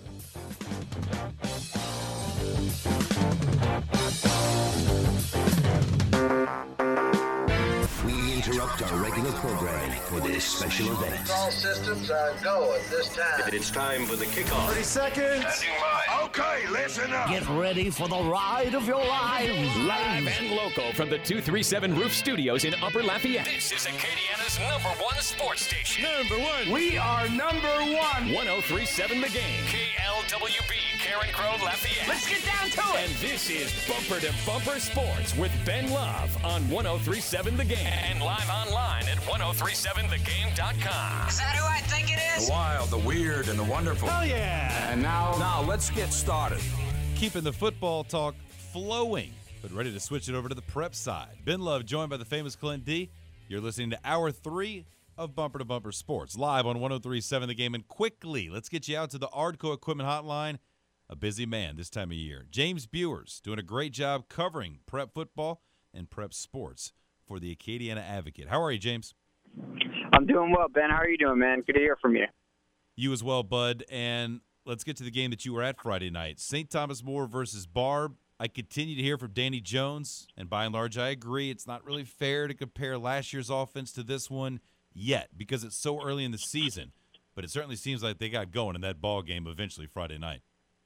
We interrupt our regular programming for this special event. All systems are go at this time. It's time for the kickoff. thirty seconds. Okay, listen up. Get ready for the ride of your lives. Live and local from the two three seven Roof Studios in Upper Lafayette. This is Acadiana's number one sports station. Number one. We are number one. one oh three point seven The Game. K L W B, Karen Crow, Lafayette. Let's get down to it. And this is Bumper to Bumper Sports with Ben Love on one oh three point seven The Game. And live online at ten thirty-seven the game dot com. Is that who I think it is? The wild, the weird, and the wonderful. Hell yeah. And now, now let's get started. Keeping the football talk flowing, but ready to switch it over to the prep side. Ben Love joined by the famous Clint D. You're listening to Hour three of Bumper to Bumper Sports, live on ten thirty-seven The Game. And quickly, let's get you out to the Ardco Equipment Hotline. A busy man this time of year. James Bewers doing a great job covering prep football and prep sports for the Acadiana Advocate. How are you, James? I'm doing well, Ben. How are you doing, man? Good to hear from you. You as well, bud. And let's get to the game that you were at Friday night. Saint Thomas More versus Barb. I continue to hear from Danny Jones, and by and large, I agree. It's not really fair to compare last year's offense to this one yet because it's so early in the season. But it certainly seems like they got going in that ball game eventually Friday night.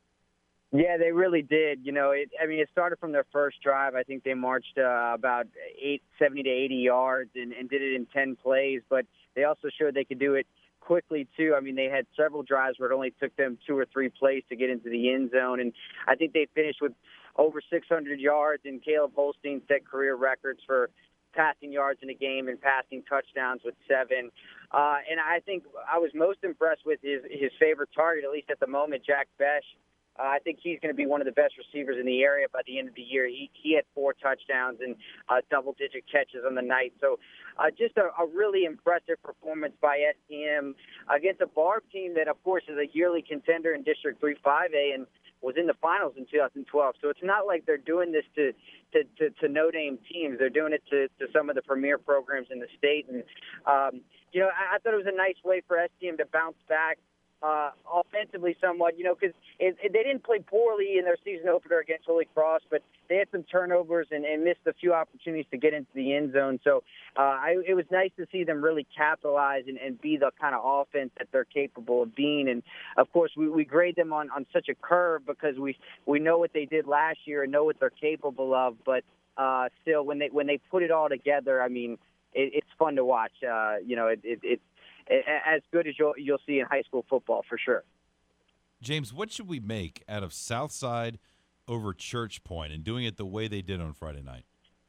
Yeah, they really did. You know, it, I mean, it started from their first drive. I think they marched uh, about eight, seventy to eighty yards and, and did it in ten plays. But they also showed they could do it quickly, too. I mean, they had several drives where it only took them two or three plays to get into the end zone. And I think they finished with over six hundred yards, and Caleb Holstein set career records for passing yards in a game and passing touchdowns with seven. Uh, and I think I was most impressed with his, his favorite target, at least at the moment, Jack Besh. Uh, I think he's going to be one of the best receivers in the area by the end of the year. He he had four touchdowns and uh, double-digit catches on the night. So uh, just a, a really impressive performance by S T M against a Barb team that, of course, is a yearly contender in District three five A. And was in the finals in two thousand twelve. So it's not like they're doing this to to, to, to no-name teams. They're doing it to, to some of the premier programs in the state. And, um, you know, I, I thought it was a nice way for S C M to bounce back uh, offensively somewhat, you know, because it, it, they didn't play poorly in their season opener against Holy Cross, but they had some turnovers and, and missed a few opportunities to get into the end zone. So uh, I, it was nice to see them really capitalize and, and be the kind of offense that they're capable of being. And, of course, we, we grade them on, on such a curve because we, we know what they did last year and know what they're capable of. But uh, still, when they when they put it all together, I mean, it, it's fun to watch. Uh, you know, it, it, it, it as good as you'll, you'll see in high school football for sure. James, what should we make out of Southside over Church Point and doing it the way they did on Friday night?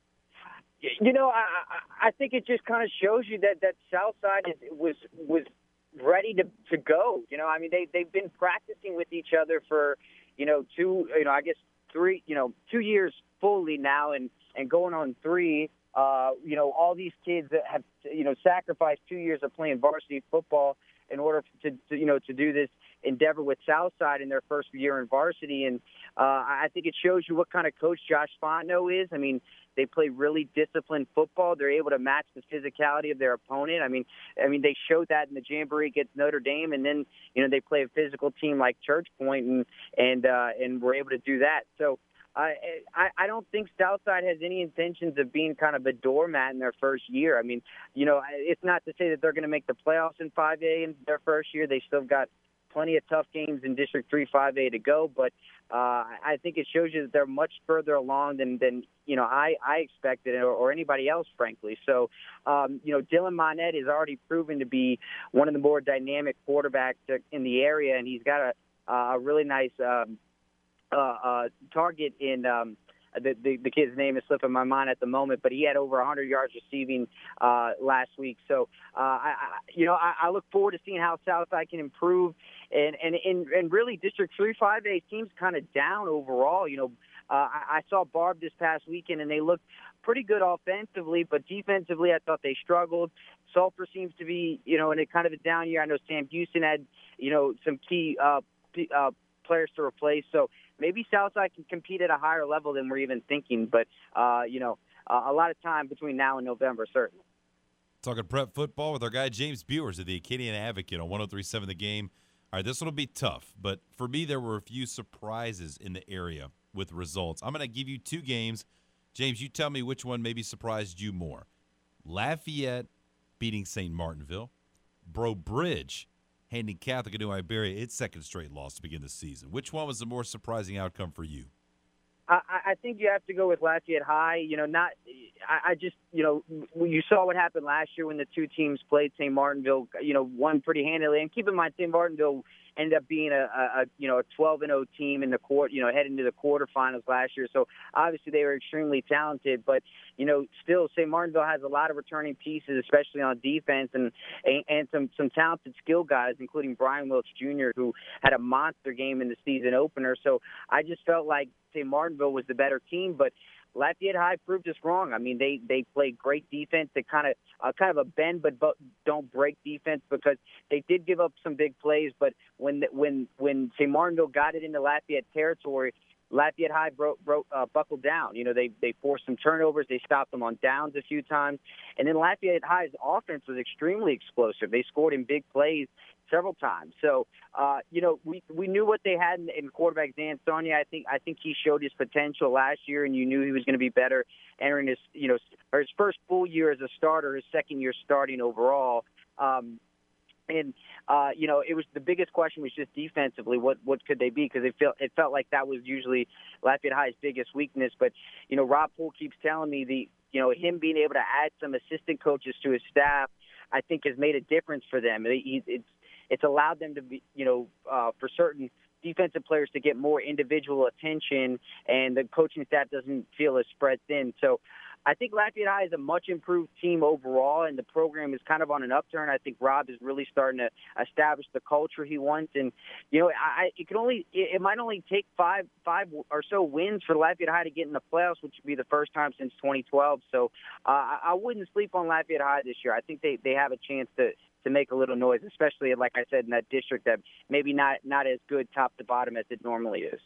You know, I, I think it just kind of shows you that, that Southside is, was was ready to, to go. You know, I mean, they, they've been practicing with each other for, you know, two, you know, I guess three, you know, two years fully now and, and going on three. Uh, you know, all these kids that have, you know, sacrificed two years of playing varsity football in order to, to you know, to do this endeavor with Southside in their first year in varsity. And uh, I think it shows you what kind of coach Josh Fontenot is. I mean, they play really disciplined football. They're able to match the physicality of their opponent. I mean, I mean, they showed that in the Jamboree against Notre Dame, and then, you know, they play a physical team like Church Point, and and uh, and were able to do that. So I, I I don't think Southside has any intentions of being kind of a doormat in their first year. I mean, you know, it's not to say that they're going to make the playoffs in five A in their first year. They still got plenty of tough games in District three five A to go, but uh, I think it shows you that they're much further along than, than you know, I, I expected or, or anybody else, frankly. So, um, you know, Dylan Monette is already proven to be one of the more dynamic quarterbacks in the area, and he's got a, a really nice um, uh, uh, target in um, the, the the kid's name is slipping my mind at the moment, but he had over one hundred yards receiving uh, last week. So, uh, I, I, you know, I, I look forward to seeing how Southside can improve. And and and, and really, District three five A seems kind of down overall. You know, uh, I, I saw Barb this past weekend, and they looked pretty good offensively, but defensively, I thought they struggled. Sulphur seems to be, you know, in a kind of a down year. I know Sam Houston had, you know, some key uh, uh, players to replace. So maybe Southside can compete at a higher level than we're even thinking. But, uh, you know, uh, a lot of time between now and November, certainly. Talking prep football with our guy James Bewers of the Acadian Advocate on one oh three point seven The Game. All right, this one will be tough, but for me, there were a few surprises in the area with results. I'm going to give you two games. James, you tell me which one maybe surprised you more. Lafayette beating Saint Martinville. Breaux Bridge handing Catholic of New Iberia its second straight loss to begin the season. Which one was the more surprising outcome for you? I, I think you have to go with Lafayette High. You know, not. I, I just, you know, you saw what happened last year when the two teams played. Saint Martinville, you know, won pretty handily. And keep in mind, Saint Martinville ended up being a, a, a you know, a twelve and oh team in the court, you know, heading to the quarterfinals last year. So obviously they were extremely talented, but you know, still Saint Martinville has a lot of returning pieces, especially on defense, and and, and some some talented skill guys, including Brian Wilkes Junior, who had a monster game in the season opener. So I just felt like Saint Martinville was the better team, but Lafayette High proved us wrong. I mean, they they played great defense. They kind of uh, kind of a bend but, but don't break defense, because they did give up some big plays. But when the, when when Saint Martinville got it into Lafayette territory, Lafayette High broke, broke, uh, buckled down. You know, they they forced some turnovers. They stopped them on downs a few times. And then Lafayette High's offense was extremely explosive. They scored in big plays several times. So, uh, you know, we we knew what they had in, in quarterback Zan Sonia. I think I think he showed his potential last year, and you knew he was going to be better entering his, you know, or his first full year as a starter, his second year starting overall. Um, And, uh, you know, it was the biggest question was just defensively, what what could they be? Because it felt, it felt like that was usually Lafayette High's biggest weakness. But, you know, Rob Poole keeps telling me, the you know, him being able to add some assistant coaches to his staff, I think has made a difference for them. It, it's, it's allowed them to be, you know, uh, for certain defensive players to get more individual attention, and the coaching staff doesn't feel as spread thin. So I think Lafayette High is a much improved team overall, and the program is kind of on an upturn. I think Rob is really starting to establish the culture he wants, and you know, I it can only it, it might only take five five or so wins for Lafayette High to get in the playoffs, which would be the first time since twenty twelve. So uh, I, I wouldn't sleep on Lafayette High this year. I think they they have a chance to to make a little noise, especially like I said in that district that maybe not not as good top to bottom as it normally is.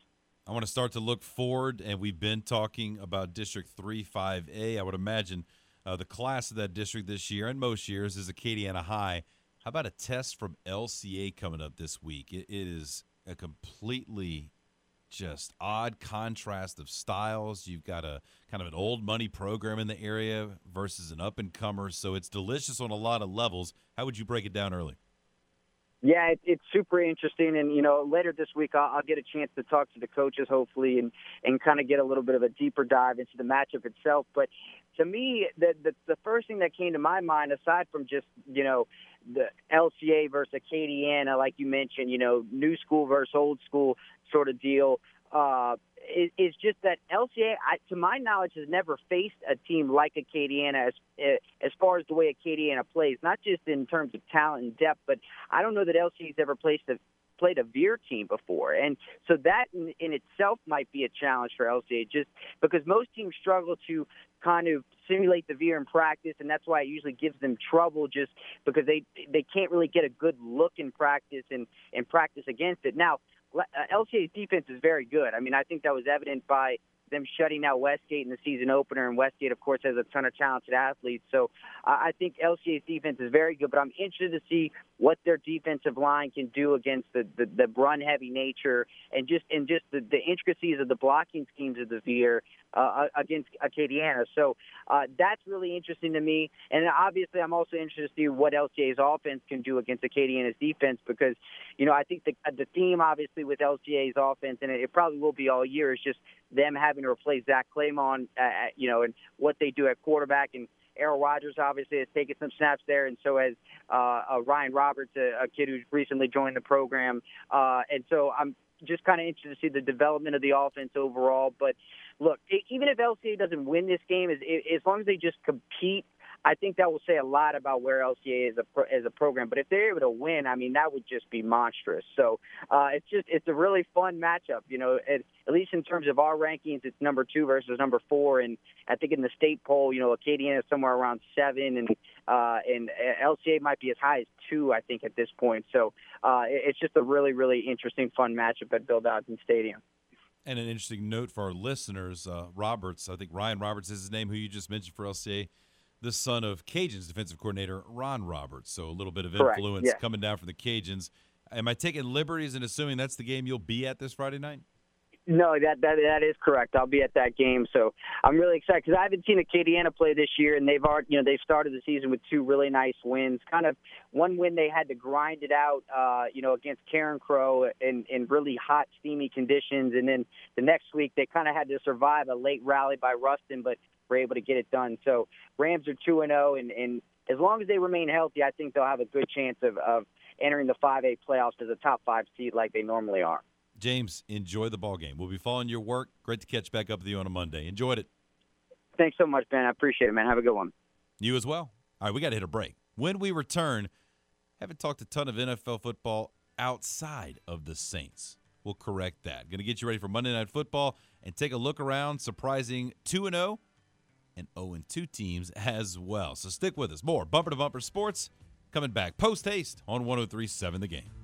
I want to start to look forward, and we've been talking about District three five A. I would imagine uh, the class of that district this year and most years is Acadiana High. How about a test from L C A coming up this week? It, it is a completely just odd contrast of styles. You've got a kind of an old money program in the area versus an up-and-comer, so it's delicious on a lot of levels. How would you break it down early? Yeah, it, it's super interesting, and you know, later this week I'll, I'll get a chance to talk to the coaches, hopefully, and and kind of get a little bit of a deeper dive into the matchup itself. But to me, the, the the first thing that came to my mind, aside from just you know the L C A versus Acadiana, like you mentioned, you know, new school versus old school sort of deal, uh, is, is just that L C A, I, to my knowledge, has never faced a team like Acadiana as as far as the way Acadiana plays, not just in terms of talent and depth, but I don't know that L C A's ever placed a played a Veer team before. And so that in, in itself might be a challenge for L C A, just because most teams struggle to kind of simulate the Veer in practice, and that's why it usually gives them trouble, just because they they can't really get a good look in practice and, and practice against it. Now, L C A's defense is very good. I mean, I think that was evident by them shutting out Westgate in the season opener, and Westgate, of course, has a ton of talented athletes. So uh, I think L C A's defense is very good, but I'm interested to see what their defensive line can do against the, the, the run-heavy nature and just and just the, the intricacies of the blocking schemes of the Veer uh, against Acadiana. So uh, that's really interesting to me. And obviously I'm also interested to see what L C A's offense can do against Acadiana's defense, because, you know, I think the, the theme, obviously, with L C A's offense, and it probably will be all year, is just them having to replace Zach Claymon, uh, you know, and what they do at quarterback. And Errol Rogers obviously has taken some snaps there, and so has uh, uh, Ryan Roberts, a, a kid who's recently joined the program. Uh, and so I'm just kind of interested to see the development of the offense overall. But look, even if L C A doesn't win this game, as, as long as they just compete, I think that will say a lot about where L C A is a, as a program. But if they're able to win, I mean, that would just be monstrous. So uh, it's just it's a really fun matchup. You know, at, at least in terms of our rankings, it's number two versus number four. And I think in the state poll, you know, Acadiana is somewhere around seven, and uh, and L C A might be as high as two, I think, at this point. So uh, it's just a really, really interesting, fun matchup at Bill Dodson Stadium. And an interesting note for our listeners, uh, Roberts, I think Ryan Roberts is his name, who you just mentioned for L C A, the son of Cajuns defensive coordinator Ron Roberts. So a little bit of influence yeah. coming down from the Cajuns. Am I taking liberties and assuming that's the game you'll be at this Friday night? No, that that that is correct. I'll be at that game, so I'm really excited because I haven't seen Acadiana play this year, and they've already, you know, they've started the season with two really nice wins. Kind of one win they had to grind it out, uh, you know, against Karen Crow in in really hot, steamy conditions, and then the next week they kind of had to survive a late rally by Ruston, but were able to get it done. So Rams are two and zero, and and as long as they remain healthy, I think they'll have a good chance of of entering the five A playoffs as a top five seed like they normally are. James, enjoy the ball game. We'll be following your work. Great to catch back up with you on a Monday. Enjoyed it. Thanks so much, Ben. I appreciate it, man. Have a good one. You as well. All right, we got to hit a break. When we return, haven't talked a ton of N F L football outside of the Saints. We'll correct that. Going to get you ready for Monday Night Football and take a look around surprising two and oh and oh and two teams as well. So stick with us. More Bumper to Bumper Sports coming back post-haste on one oh three point seven The Game.